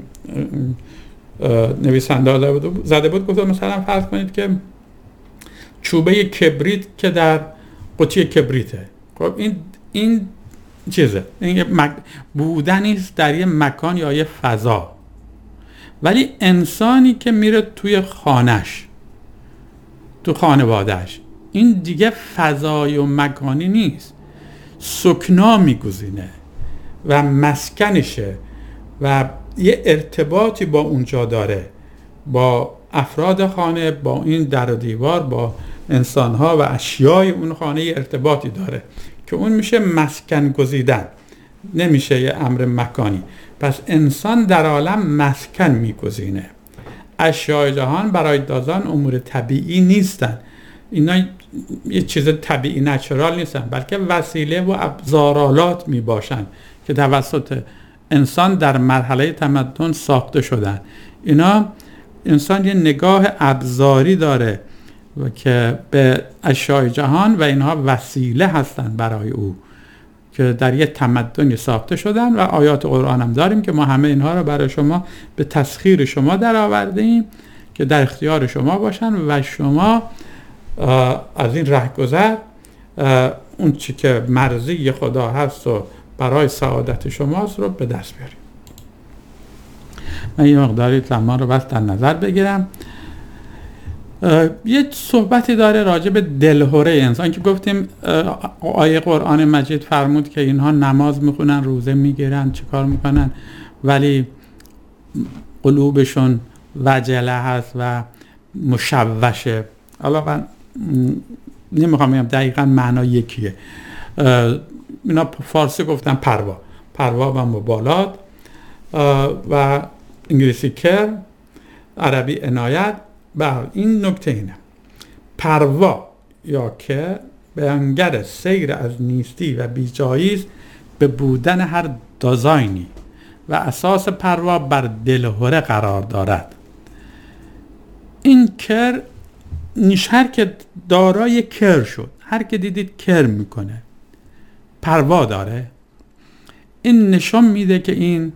نویسنده زده بود، گفتم مثلا فرض کنید که چوبه کبریت که در قوطی کبریته. خب این این چیزه، این مک... بودنی است در یه مکان یا یه فضا. ولی انسانی که میره توی خانش، تو خانوادهش، این دیگه فضای و مکانی نیست، سکنا میگزینه و مسکنشه و یه ارتباطی با اونجا داره، با افراد خانه، با این در و دیوار، با انسانها و اشیای اون خانه ارتباطی داره که اون میشه مسکن گزیدن، نمیشه یه امر مکانی. پس انسان در عالم مسکن میگزینه. اشیای جهان برای دازان امور طبیعی نیستن. اینا یه چیز طبیعی نچرال نیستن، بلکه وسیله و ابزارالات میباشن که توسط انسان در مرحله تمدن ساخته شدن. اینا انسان یه نگاه ابزاری داره و که به اشیای جهان و اینها وسیله هستن برای او که در یه تمدنی ساخته شدن، و آیات قرآن هم داریم که ما همه اینها رو برای شما به تسخیر شما در آوردیم که در اختیار شما باشن و شما از این رهگذر اون چی که مرضی خدا هست و برای سعادت شماست رو به دست بیاریم. من یه مقداری زمان رو بس در نظر بگیرم. یه صحبتی داره راجع به دلهره انسان که گفتیم آیه قرآن مجید فرمود که اینها نماز میخونن، روزه میگیرن، چه کار میکنن، ولی قلوبشون وجله هست و مشوشه. حالا من نمیخوام بگم دقیقا معنا یکیه. اینا فارسی گفتن پروا پروا و مبالات، و انگلیسی کر، عربی عنایت. بله، این نکته اینه: پروا یا که بیانگر سیر از نیستی و بیجایی است به بودن هر دازاینی و اساس پروا بر دلهره قرار دارد. این کر نیشهر که دارای کر شد، هر که دیدید کر میکنه، پروا داره. این نشان میده که این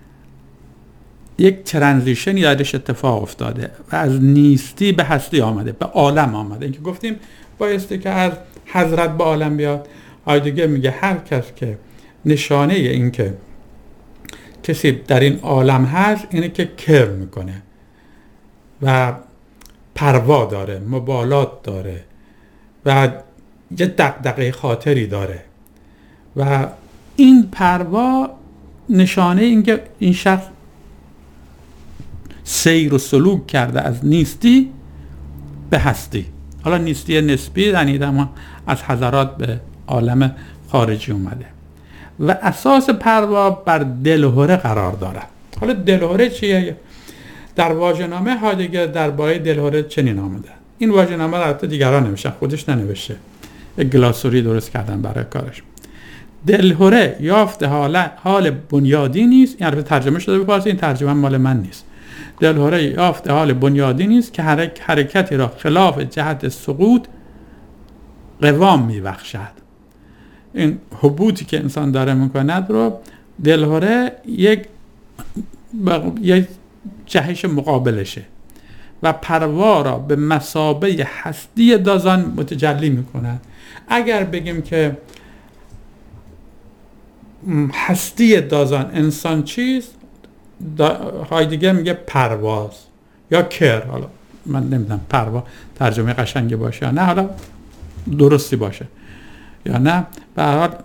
یک ترانزیشنی درش اتفاق افتاده و از نیستی به هستی آمده، به عالم آمده. این که گفتیم بایسته که از حضرت به عالم بیاد. هایدگر میگه هر کس که نشانه این که کسی در این عالم هست اینه که کر میکنه و پروا داره، مبالات داره و یه دغدغه خاطری داره، و این پروا نشانه این که این شخص سیر و سلوک کرده از نیستی به هستی. حالا نیستی نسبی یعنی از حضرات به عالم خارجی اومده و اساس پروا بر دلهره قرار داره. حالا دلهره چیه؟ در واژه‌نامه هایدگر درباره دلهره چنین آمده. این واژه‌نامه رو البته دیگران نوشتن، خودش ننوشته، یک گلاسوری درست کردن برای کارش. دلهره یافت حال حال بنیادی نیست، یعنی ترجمه شده به فارسی، این ترجمه مال من نیست. دلهره یافت حال بنیادی نیست که حرک حرکتی را خلاف جهت سقوط قوام میبخشد. این حبوطی که انسان داره میکند رو دلهره یک یک جهش مقابلشه و پروا را به مثابه هستی دازان متجلی میکنن. اگر بگیم که هستی دازان انسان چیست، هایدگر میگه پرواز یا کر. حالا من نمیدونم پروا ترجمه قشنگی باشه یا نه، حالا درستی باشه یا نه، به هر حال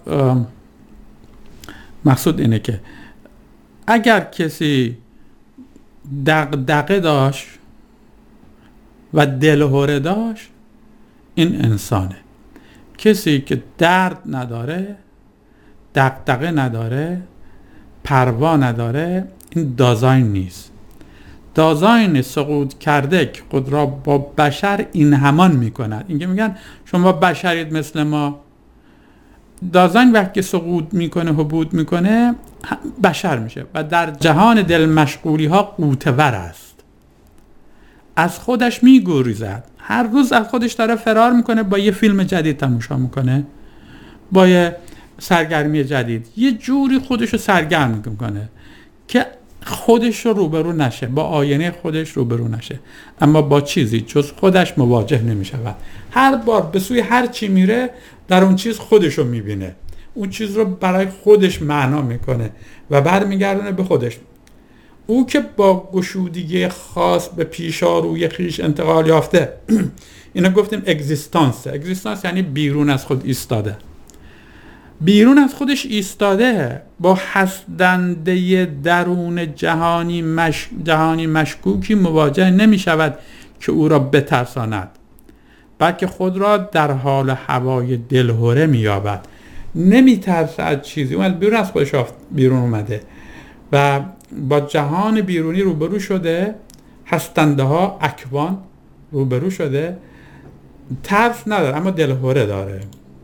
مقصود اینه که اگر کسی دغدغه داشت و دلهره داشت، این انسانه. کسی که درد نداره، دغدغه نداره، پروا نداره، این دازاین نیست. دازاین سقوط کرده که خود را با بشر این همان میکند. اینکه میگن شما بشرید مثل ما. دازاین وقتی سقوط میکنه، حبوط میکنه، بشر میشه و در جهان دل مشغولی ها قوتور است. از خودش میگریزد. هر روز از خودش داره فرار میکنه، با یه فیلم جدید تماشا میکنه، با یه سرگرمی جدید، یه جوری خودش رو سرگرم میکنه که خودش رو روبرو نشه، با آینه خودش روبرو نشه، اما با چیزی جز خودش مواجه نمیشود. هر بار به سوی هر چی میره، در اون چیز خودش رو میبینه، اون چیز رو برای خودش معنا میکنه و برمیگردونه به خودش. او که با گشودگی خاص به پیشاروی خیش انتقال یافته اینا گفتیم اگزیستانس. اگزیستانس یعنی بیرون از خود ایستاده. بیرون از خودش ایستاده، با هستنده درون جهانی مش... جهانی مشکوکی مواجه نمی شود که او را بترساند، بلکه خود را در حال هوای دلهره می یابد. نمی ترسه از چیزی، اون بیرون از خودش بیرون اومده و با جهان بیرونی روبرو شده، هستنده ها اکوان روبرو شده، ترس نداره اما دلهره داره.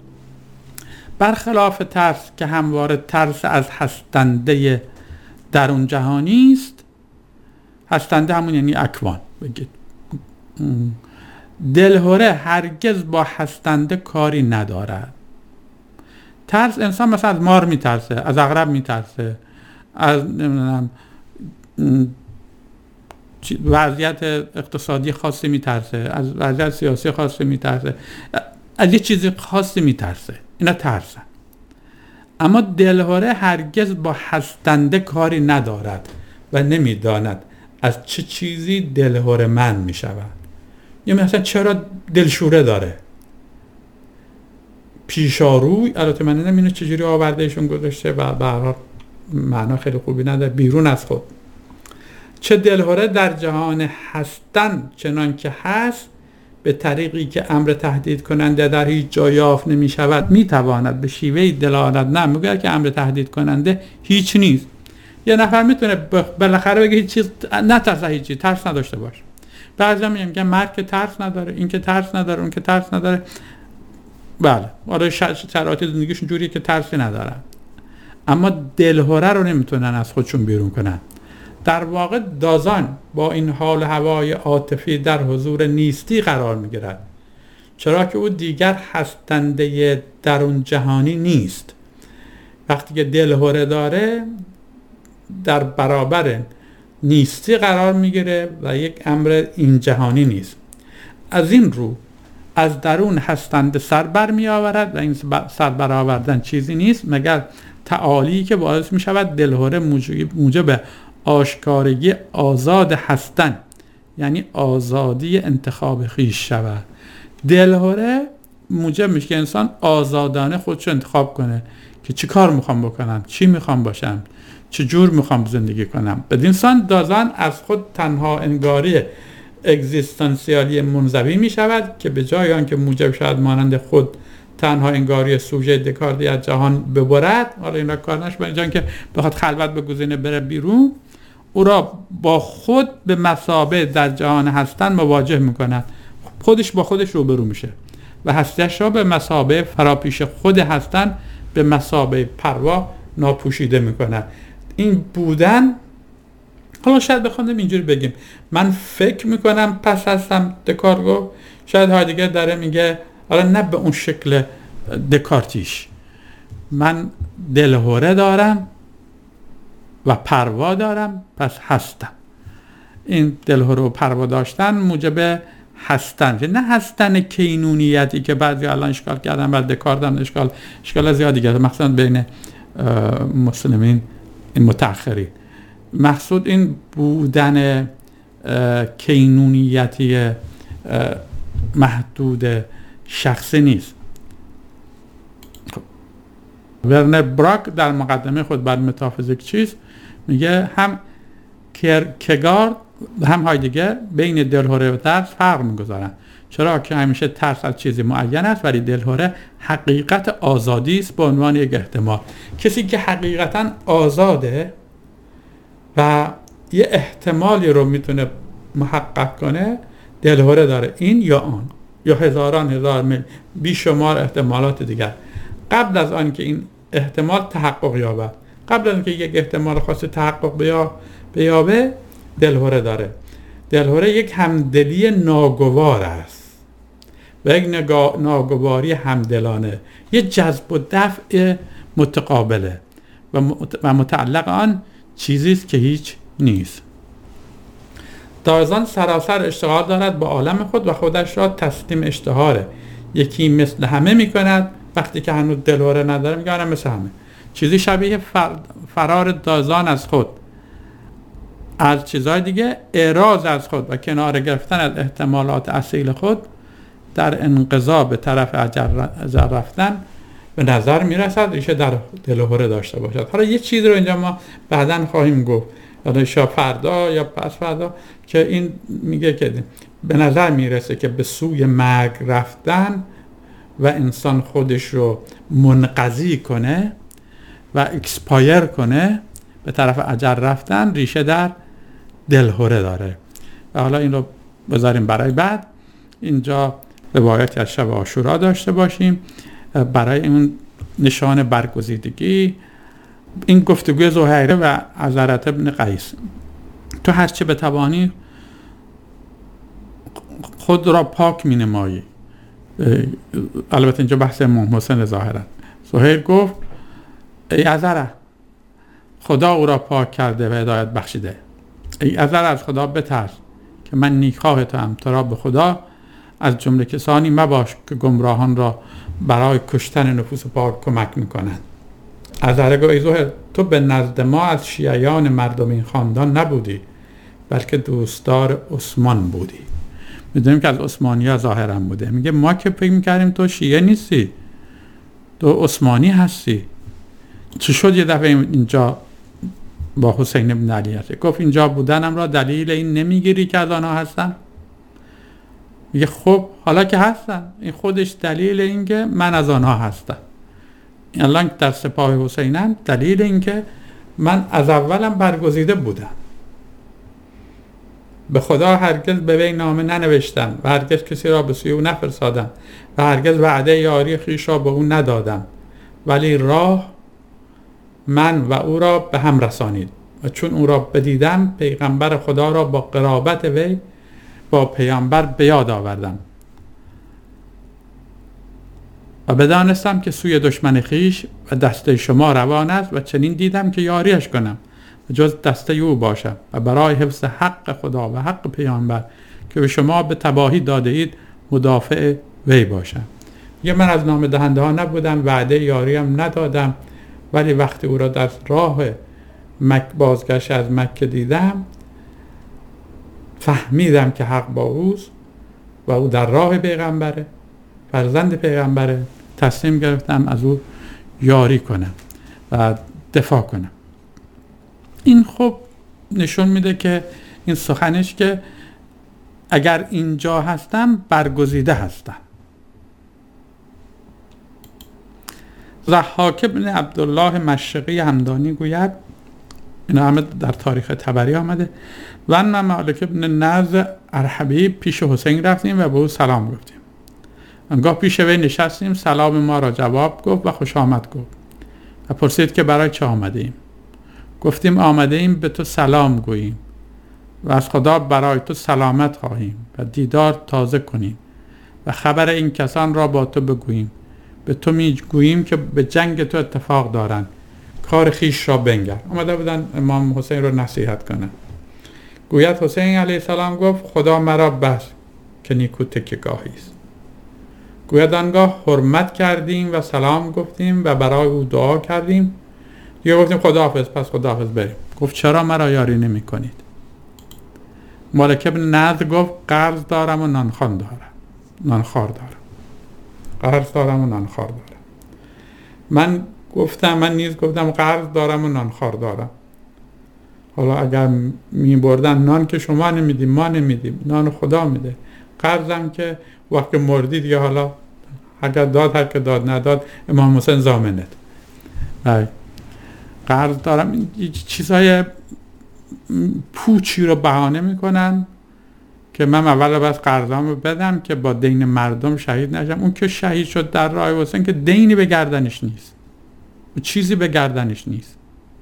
برخلاف ترس که همواره ترس از هستنده درون جهانی است، هستنده همون یعنی اکوان بگید، دلهره هرگز با هستنده کاری ندارد. ترس، انسان مثلا از مار میترسه، از عقرب میترسه، از نمیدونم وضعیت اقتصادی خاصی میترسه، از وضعیت سیاسی خاصی میترسه، از یه چیزی خاصی میترسه. اینا ترسن. اما دلهره هرگز با هستنده کاری ندارد و نمیداند از چه چیزی دلهره من میشود. یا مثلا چرا دلشوره داره، پیشاروی، البته من نمیدونم اینو چجوری آوردهشون گذاشته و به هر حال معنا خیلی خوبی نداره، بیرون از خود. چه دلهره در جهان هستن چنان که هست، به طریقی که امر تهدید کننده در هیچ جا یافت نمی شود، می تواند به شیوه دلالت نموده که امر تهدید کننده هیچ نیست. یه نفر میتونه بالاخره بگه هیچ چیز نترسه، هیچ چیز ترس نداشته باش. بعضی هم میگن مرگ که ترس نداره، این که ترس نداره، اون که ترس نداره. بله، آره شرایط زندگیشون جوریه که ترسی ندارن، اما دلهره رو نمیتونن از خودشون بیرون کنن. در واقع دازان با این حال هوای عاطفی در حضور نیستی قرار میگیرد، چرا که او دیگر هستنده درون جهانی نیست. وقتی که دلهره داره، در برابر نیستی قرار میگیره و یک امر این جهانی نیست. از این رو از درون هستنده سر بر می آورد و این سر بر آوردن چیزی نیست مگر تعالی که باعث می شود دلهره موجب آشکارگی آزاد هستن، یعنی آزادی انتخاب خیش شود. دلهره موجب میشه که انسان آزادانه خودش انتخاب کنه که چی کار میخوام بکنم، چی میخوام باشم، چه جور میخوام زندگی کنم. بدین سان دازان از خود تنها انگاری اگزیستانسیالی منزوی میشود که به جای آنکه موجب شود مانند خود تنها انگاری سوژه دکاردی از جهان ببرد، حالا این را کار نشه، به جای آنکه بخواد خلوت بگزینه بره بیرون، او را با خود به مثابه در جهان هستن مواجه میکند. خودش با خودش روبرو میشه و هستیش را به مثابه فراپیش خود هستن به مثابه پروا ناپوشیده میکند. این بودن، حالا شاید بخوام اینجوری بگیم، من فکر میکنم پس هستم دکارت، شاید هایدگر داره میگه حالا نه به اون شکل دکارتیش، من دلهره دارم و پروا دارم پس هستم. این دلهره و پروا داشتن موجب هستن، نه هستن کینونیتی که بعضی الان اشکال کردن، بعد دکارت هم اشکال اشکال زیادی کرده، مخصوصا بین مسلمین این متأخرین. مقصود این بودن کینونیتی محدود شخصی نیست. ورنر براک در مقدمه خود بر متافیزیک چیست میگه، هم کیرکگارد هم هایدگر بین دلهره و ترس فرق میگذارن، چرا که همیشه ترس از چیزی معین است ولی دلهره حقیقت آزادی است به عنوان یک احتمال. کسی که حقیقتا آزاده و یه احتمالی رو میتونه محقق کنه دلهره داره، این یا آن یا هزاران هزار میل بیشمار احتمالات دیگر. قبل از آن که این احتمال تحقق یابد، قبل از اینکه یک احتمال خاص تحقق بیابه دلهره داره. دلهره یک همدلی ناگوار است و یک ناگواری همدلانه، یک جذب و دفع متقابله و متعلق آن چیزی است که هیچ نیست. دارزان سراسر اشتغال دارد با عالم خود و خودش را تسلیم اشتهاره. یکی مثل همه می کند، وقتی که هنوز دلهره نداره میگه آنم مثل همه. چیزی شبیه فرار دازان از خود از چیزهای دیگه، اعراض از خود و کنار گرفتن از احتمالات اصیل خود در انقضا به طرف اجل رفتن به نظر میرسد ریشه در دلهره داشته باشد. حالا یه چیز رو اینجا ما بعداً خواهیم گفت، یا شا فردا یا پس فردا، که این میگه که به نظر میرسه که به سوی مرگ رفتن و انسان خودش رو منقضی کنه و اکسپایر کنه به طرف اجل رفتن ریشه در دلهره داره. و حالا این رو بذاریم برای بعد. اینجا روایتی از شب عاشورا داشته باشیم برای این نشان برگزیدگی. این گفتگوی زهیره و حضرت ابن قیس: تو هرچه بتوانی خود را پاک می نمایی. البته اینجا بحث امام حسین ظاهرا. زهیر گفت ای عذره، خدا او را پاک کرده و هدایت بخشیده. ای عذره، از خدا بترس که من نیکخواه تو هم، تو را به خدا از جمله کسانی مباش که گمراهان را برای کشتن نفوس پاک کمک میکنند. عذره گفت ای زهیر، تو به نزد ما از شیعیان مردم این خاندان نبودی بلکه دوستدار عثمان بودی. میدونیم که از عثمانی‌ها ظاهرا بوده. میگه ما که فکر می‌کردیم تو شیعه نیستی، تو عثمانی هستی. چه شد یه دفعه اینجا با حسین بن علی هستی؟ گفت اینجا بودنم را دلیل این نمیگیری که از آنها هستم؟ میگه خب حالا که هستم، این خودش دلیل این که من از آنها هستم. الان در سپاه حسینم دلیل این که من از اولم برگزیده بودم. به خدا هرگز به وی نامه ننوشتم و هرگز کسی را به سوی او نفرستادم و هرگز وعده یاری خویش را به او ندادم، ولی راه من و او را به هم رسانید و چون او را بدیدم پیغمبر خدا را با قرابت وی با پیامبر به یاد آوردم و بدانستم که سوی دشمن خویش و دسته شما روان است و چنین دیدم که یاریش کنم و جز دسته او باشم و برای حفظ حق خدا و حق پیامبر که به شما به تباهی داده اید مدافع وی باشم. یه من از نام دهنده ها نبودم، وعده یاریم ندادم، ولی وقتی او را در راه مکه بازگشت از مکه دیدم فهمیدم که حق با اوست و او در راه پیغمبره، فرزند پیغمبره. تصمیم گرفتم از او یاری کنم و دفاع کنم. این خب نشون میده که این سخنش که اگر اینجا هستم برگزیده هستم. ضحاک بن عبدالله مشرقی همدانی گوید، این همه در تاریخ طبری آمده، و من مالک بن نضر ارحبی پیش حسین رفتیم و به او سلام گفتیم. انگاه پیش وی نشستیم، سلام ما را جواب گفت و خوش آمد گفت و پرسید که برای چه آمده ایم؟ گفتیم آمده ایم به تو سلام گوییم و از خدا برای تو سلامت خواهیم و دیدار تازه کنیم و خبر این کسان را با تو بگوییم. به تو میگوییم که به جنگ تو اتفاق دارند، کار خیش را بنگر. آمده بودن امام حسین رو نصیحت کنن. گوید حسین علیه السلام گفت خدا مرا بس که نیکو تکیه‌گاهی است. گوید آنگاه حرمت کردیم و سلام گفتیم و برای او دعا کردیم. دیگه گفتیم خداحافظ، پس خداحافظ بریم. گفت چرا مرا یاری نمی کنید؟ مالک ابن نضر گفت قرض دارم و نانخوان دارم نانخوار دارم قرض دارم و نانخوار دارم. من گفتم من نیز گفتم قرض دارم و نانخوار دارم. حالا اگر می بردن نان که شما نمیدیم، ما نمیدیم، نان خدا میده. قرضم که وقت مردی دیگه، حالا اگر داد هر که داد، نداد امام حسین ضامنت. قرض دارم. چیزهای پوچی رو بهانه میکنن که من اول بس قرضامو بدم که با دین مردم شهید نشم. اون که شهید شد در راه حسین که دینی به گردنش نیست، چیزی به گردنش نیست.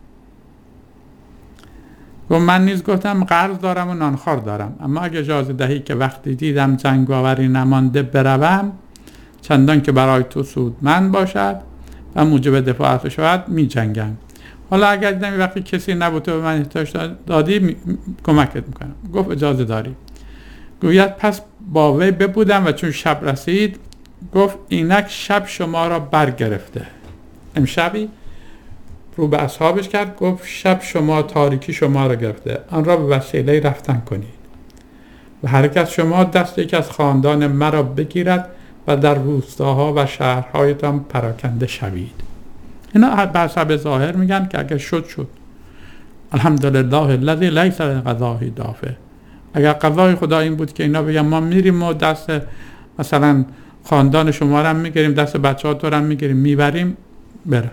و من نیز گفتم قرض دارم و نانخوار دارم، اما اگه اجازه دهی که وقتی دیدم جنگاوری نمانده بروم، چندان که برای تو سودمند باشد و موجب دفاع شود می جنگم. حالا اگر دیدم وقتی کسی نبود تو به من احتیاج دادی می... کمکت میکنم. گفت اجازه داری. گوید پس با وی ببودم و چون شب رسید گفت اینک شب شما را برگرفته. امشبی رو به اصحابش کرد، گفت شب شما تاریکی شما را گرفته، آن را به وسیله رفتن کنید و هر کس شما دست یک از خاندان مرا بگیرد و در روستاها و شهرهایتان پراکنده شوید. اینا بر حسب ظاهر میگن که اگر شد شد، الحمدلله الذی لیس لقضاه دافع. اگر قضای خدا این بود که اینا بگن ما میریم و دست مثلا خاندان شما را هم میگیریم، دست بچه ها تو را هم میگیریم میبریم، بره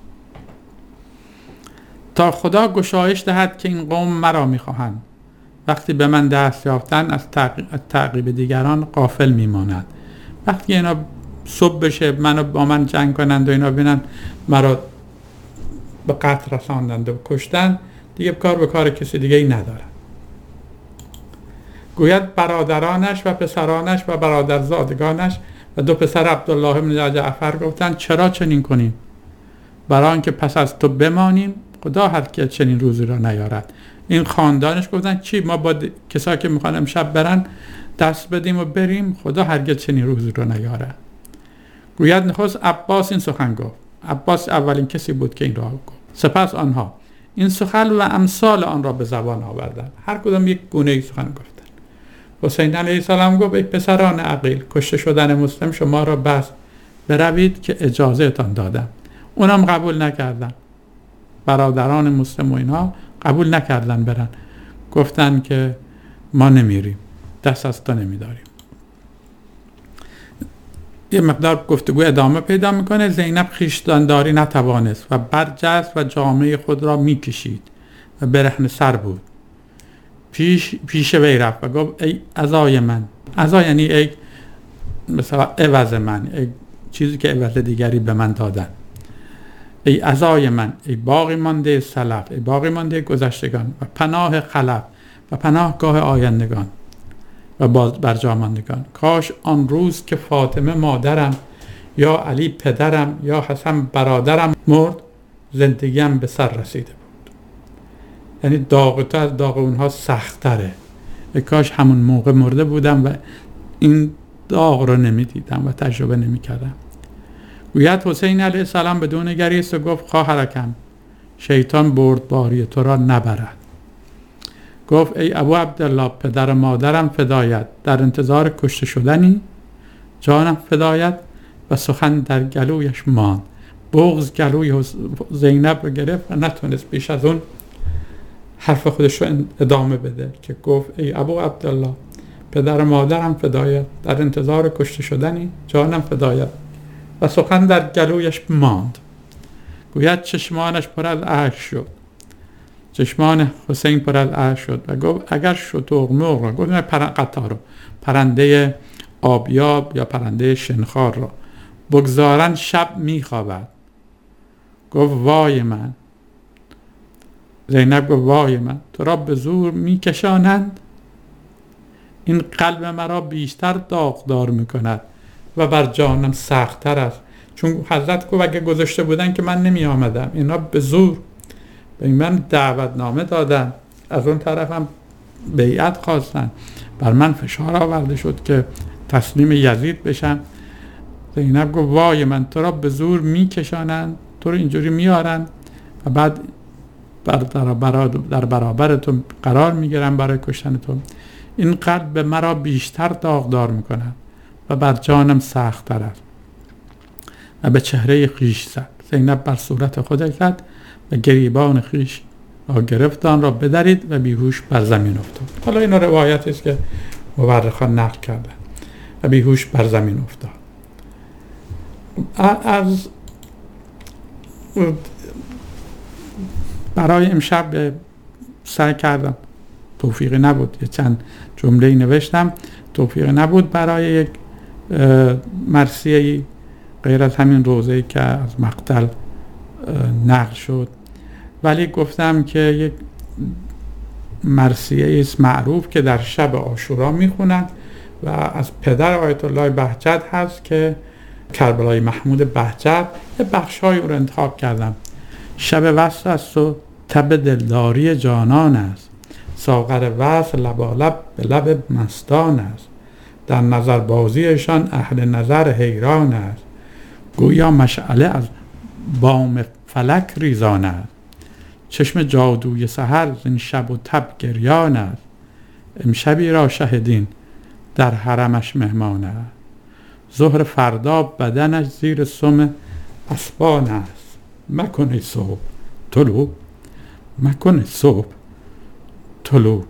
تا خدا گشایش دهد که این قوم مرا میخواهند. وقتی به من دست یافتن از تعقیب دیگران غافل میماند. وقتی اینا صبح بشه منو با من جنگ کنند و اینا بینن مرا به قتل رساندند و کشتن، دیگه کار به کار کسی دیگه ای ندارن. گوید برادرانش و پسرانش و برادرزادگانش و دو پسر عبدالله بن جعفر گفتند چرا چنین کنیم؟ برای آنکه پس از تو بمانیم، خدا هر که چنین روزی را نیارد. این خاندانش گفتن چی؟ ما با کسایی که میخوان امشب برن دست بدیم و بریم؟ خدا هرگز چنین روزی را نیارد. گوید نخست عباس این سخن گفت. عباس اولین کسی بود که این را گفت. سپس آنها این سخن و امثال آن را به زبان آوردند. هر کدام یک گونه سخن گفتند. حسین علیه السلام گفت ای پسران عقیل، کشته شدن مسلم شما را بس، بروید که اجازه تان دادم. اونم قبول نکردن. برادران مسلم و اینا قبول نکردن برن، گفتن که ما نمیریم، دست از تو نمیداریم. یه مقدار گفتگو ادامه پیدا میکنه. زینب خویشتانداری نتوانست و برجست و جامعه خود را میکشید و برهنه سر بود. پیش پیش وی رفت و گفت ای عزای من. عزا یعنی ای مثلا عوض من، ای چیزی که عوض دیگری به من دادن. ای عزای من، ای باقی مانده سلف، ای باقی مانده گذشتگان و پناه خلف و پناهگاه آیندگان و باز برجاماندگان. کاش آن روز که فاطمه مادرم یا علی پدرم یا حسن برادرم مرد زندگیم به سر رسیده بود. یعنی داغ تو از داغ اونها سخت‌تره. کاش همون موقع مرده بودم و این داغ رو نمیدیدم و تجربه نمیکردم. گوید حسین علیه السلام بدون نگریست و گفت خواهرکم، شیطان بردباری تو را نبرد. گفت ای ابو عبدالله، پدر مادرم فدایت، در انتظار کشته شدنی؟ جانم فدایت. و سخن در گلویش ماند. بغض گلوی زینب رو گرفت و نتونست بیش از اون حرف خودش رو ادامه بده که گفت ای ابو عبدالله، پدر مادرم فدایت، در انتظار کشته شدنی؟ جانم فدایت. و سخن در گلویش ماند. گوید چشمانش پر از اشک شد. چشمان حسین پر از اشک شد و گفت اگر شتر مرغ را، گفت قطار رو، پرنده آبیاب یا پرنده شنخار را بگذارن شب میخوابد. گفت وای من. زینب گفت وای من، تو را به زور میکشانند. این قلب مرا بیشتر داغدار میکند و بر جانم سخت‌تر است. چون حضرت گفت اگه گذاشته بودن که من نمی آمدم، اینا به زور به من دعوتنامه دادن، از اون طرف هم بیعت خواستن، بر من فشار آورده شد که تسلیم یزید بشم. زینب گفت وای من، تو را به زور میکشانند، تو رو اینجوری میارن و بعد بر در, برا در برابر تو قرار میگیرن برای کشتن تو. این قلب به مرا بیشتر داغدار میکنن و بر جانم سخت تر است. و به چهره خیش زد. زینب بر صورت خودش زد و گریبان خیش را گرفت، آن را بدرید و بیهوش بر زمین افتاد. حالا این روایتی است که مورخان نقل کردن. و بیهوش بر زمین افتاد. از برای امشب سعی کردم، توفیقی نبود، یه چند جمله نوشتم، توفیقی نبود برای یک مرثیه‌ای غیر از همین روزه‌ای که از مقتل نقل شد، ولی گفتم که یک مرثیه است معروف که در شب عاشورا میخونند و از پدر آیت الله بهجت هست که کربلای محمود بهجت، یه بخشای او رو انتخاب کردم. شب وصل است و تب دلداری جانان است، ساغر وصل لبالب به لب مستان است، در نظر بازیشان اهل نظر حیران است، گویا مشعله از بام فلک ریزان است، چشم جادوی سحر زین شب و تب گریان است، امشبی را شهدین در حرمش مهمان است، ظهر فردا بدنش زیر سم اسبان است، مکنه صبح طلوع، مکنه صبح طلوع.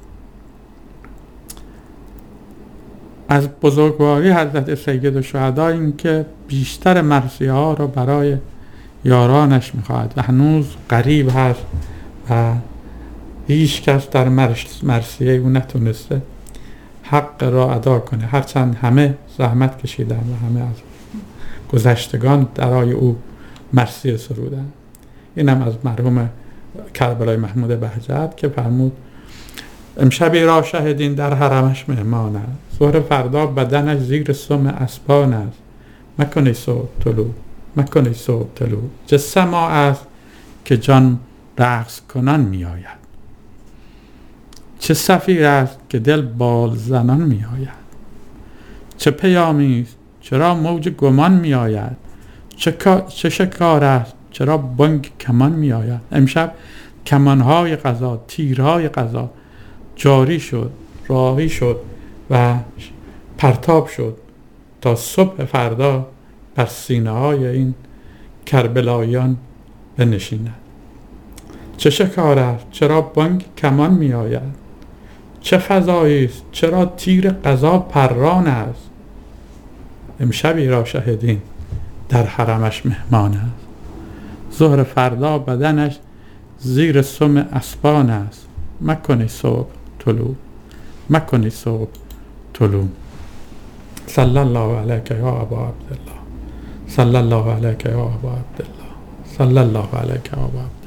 از بزرگواری حضرت سید الشهدا این که بیشتر مرثیه ها را برای یارانش میخواهد و هنوز غریب هست و هیچ کس در مرثیه او نتونسته حق را ادا کنه، هرچند همه زحمت کشیدن و همه از گذشتگان درای او مرثیه سرودن. اینم از مرحوم کربلای محمود بهجت که فرمود امشبی را شهدین در حرمش مهمان است، ظهر فردا بدنش زیر سم اسبان است، مکنه صبح طلوع، مکنه صبح طلوع. جسه ما است که جان رقص کنان می آید، چه صفیر است که دل بال زنان می آید، چه پیامی است چرا موج گمان می آید، چه, چه شکار است چرا بانگ کمان می آید. امشب کمانهای قضا، تیرهای قضا جاری شد، راهی شد و پرتاب شد تا صبح فردا بر سینه های این کربلایان بنشیند. چه شکار است چرا بانگ کمان می آید، چه فضایی است چرا تیر قضا پران است، امشبی را شهدین در حرمش مهمان است، ظهر فردا بدنش زیر سم اسبان است، مکنه صبح طلوع، مکنه صبح طلوع. صلی الله علیک یا ابا عبدالله، صلی الله علیک یا ابا عبدالله، صلی الله علیک یا ابا عبدالله.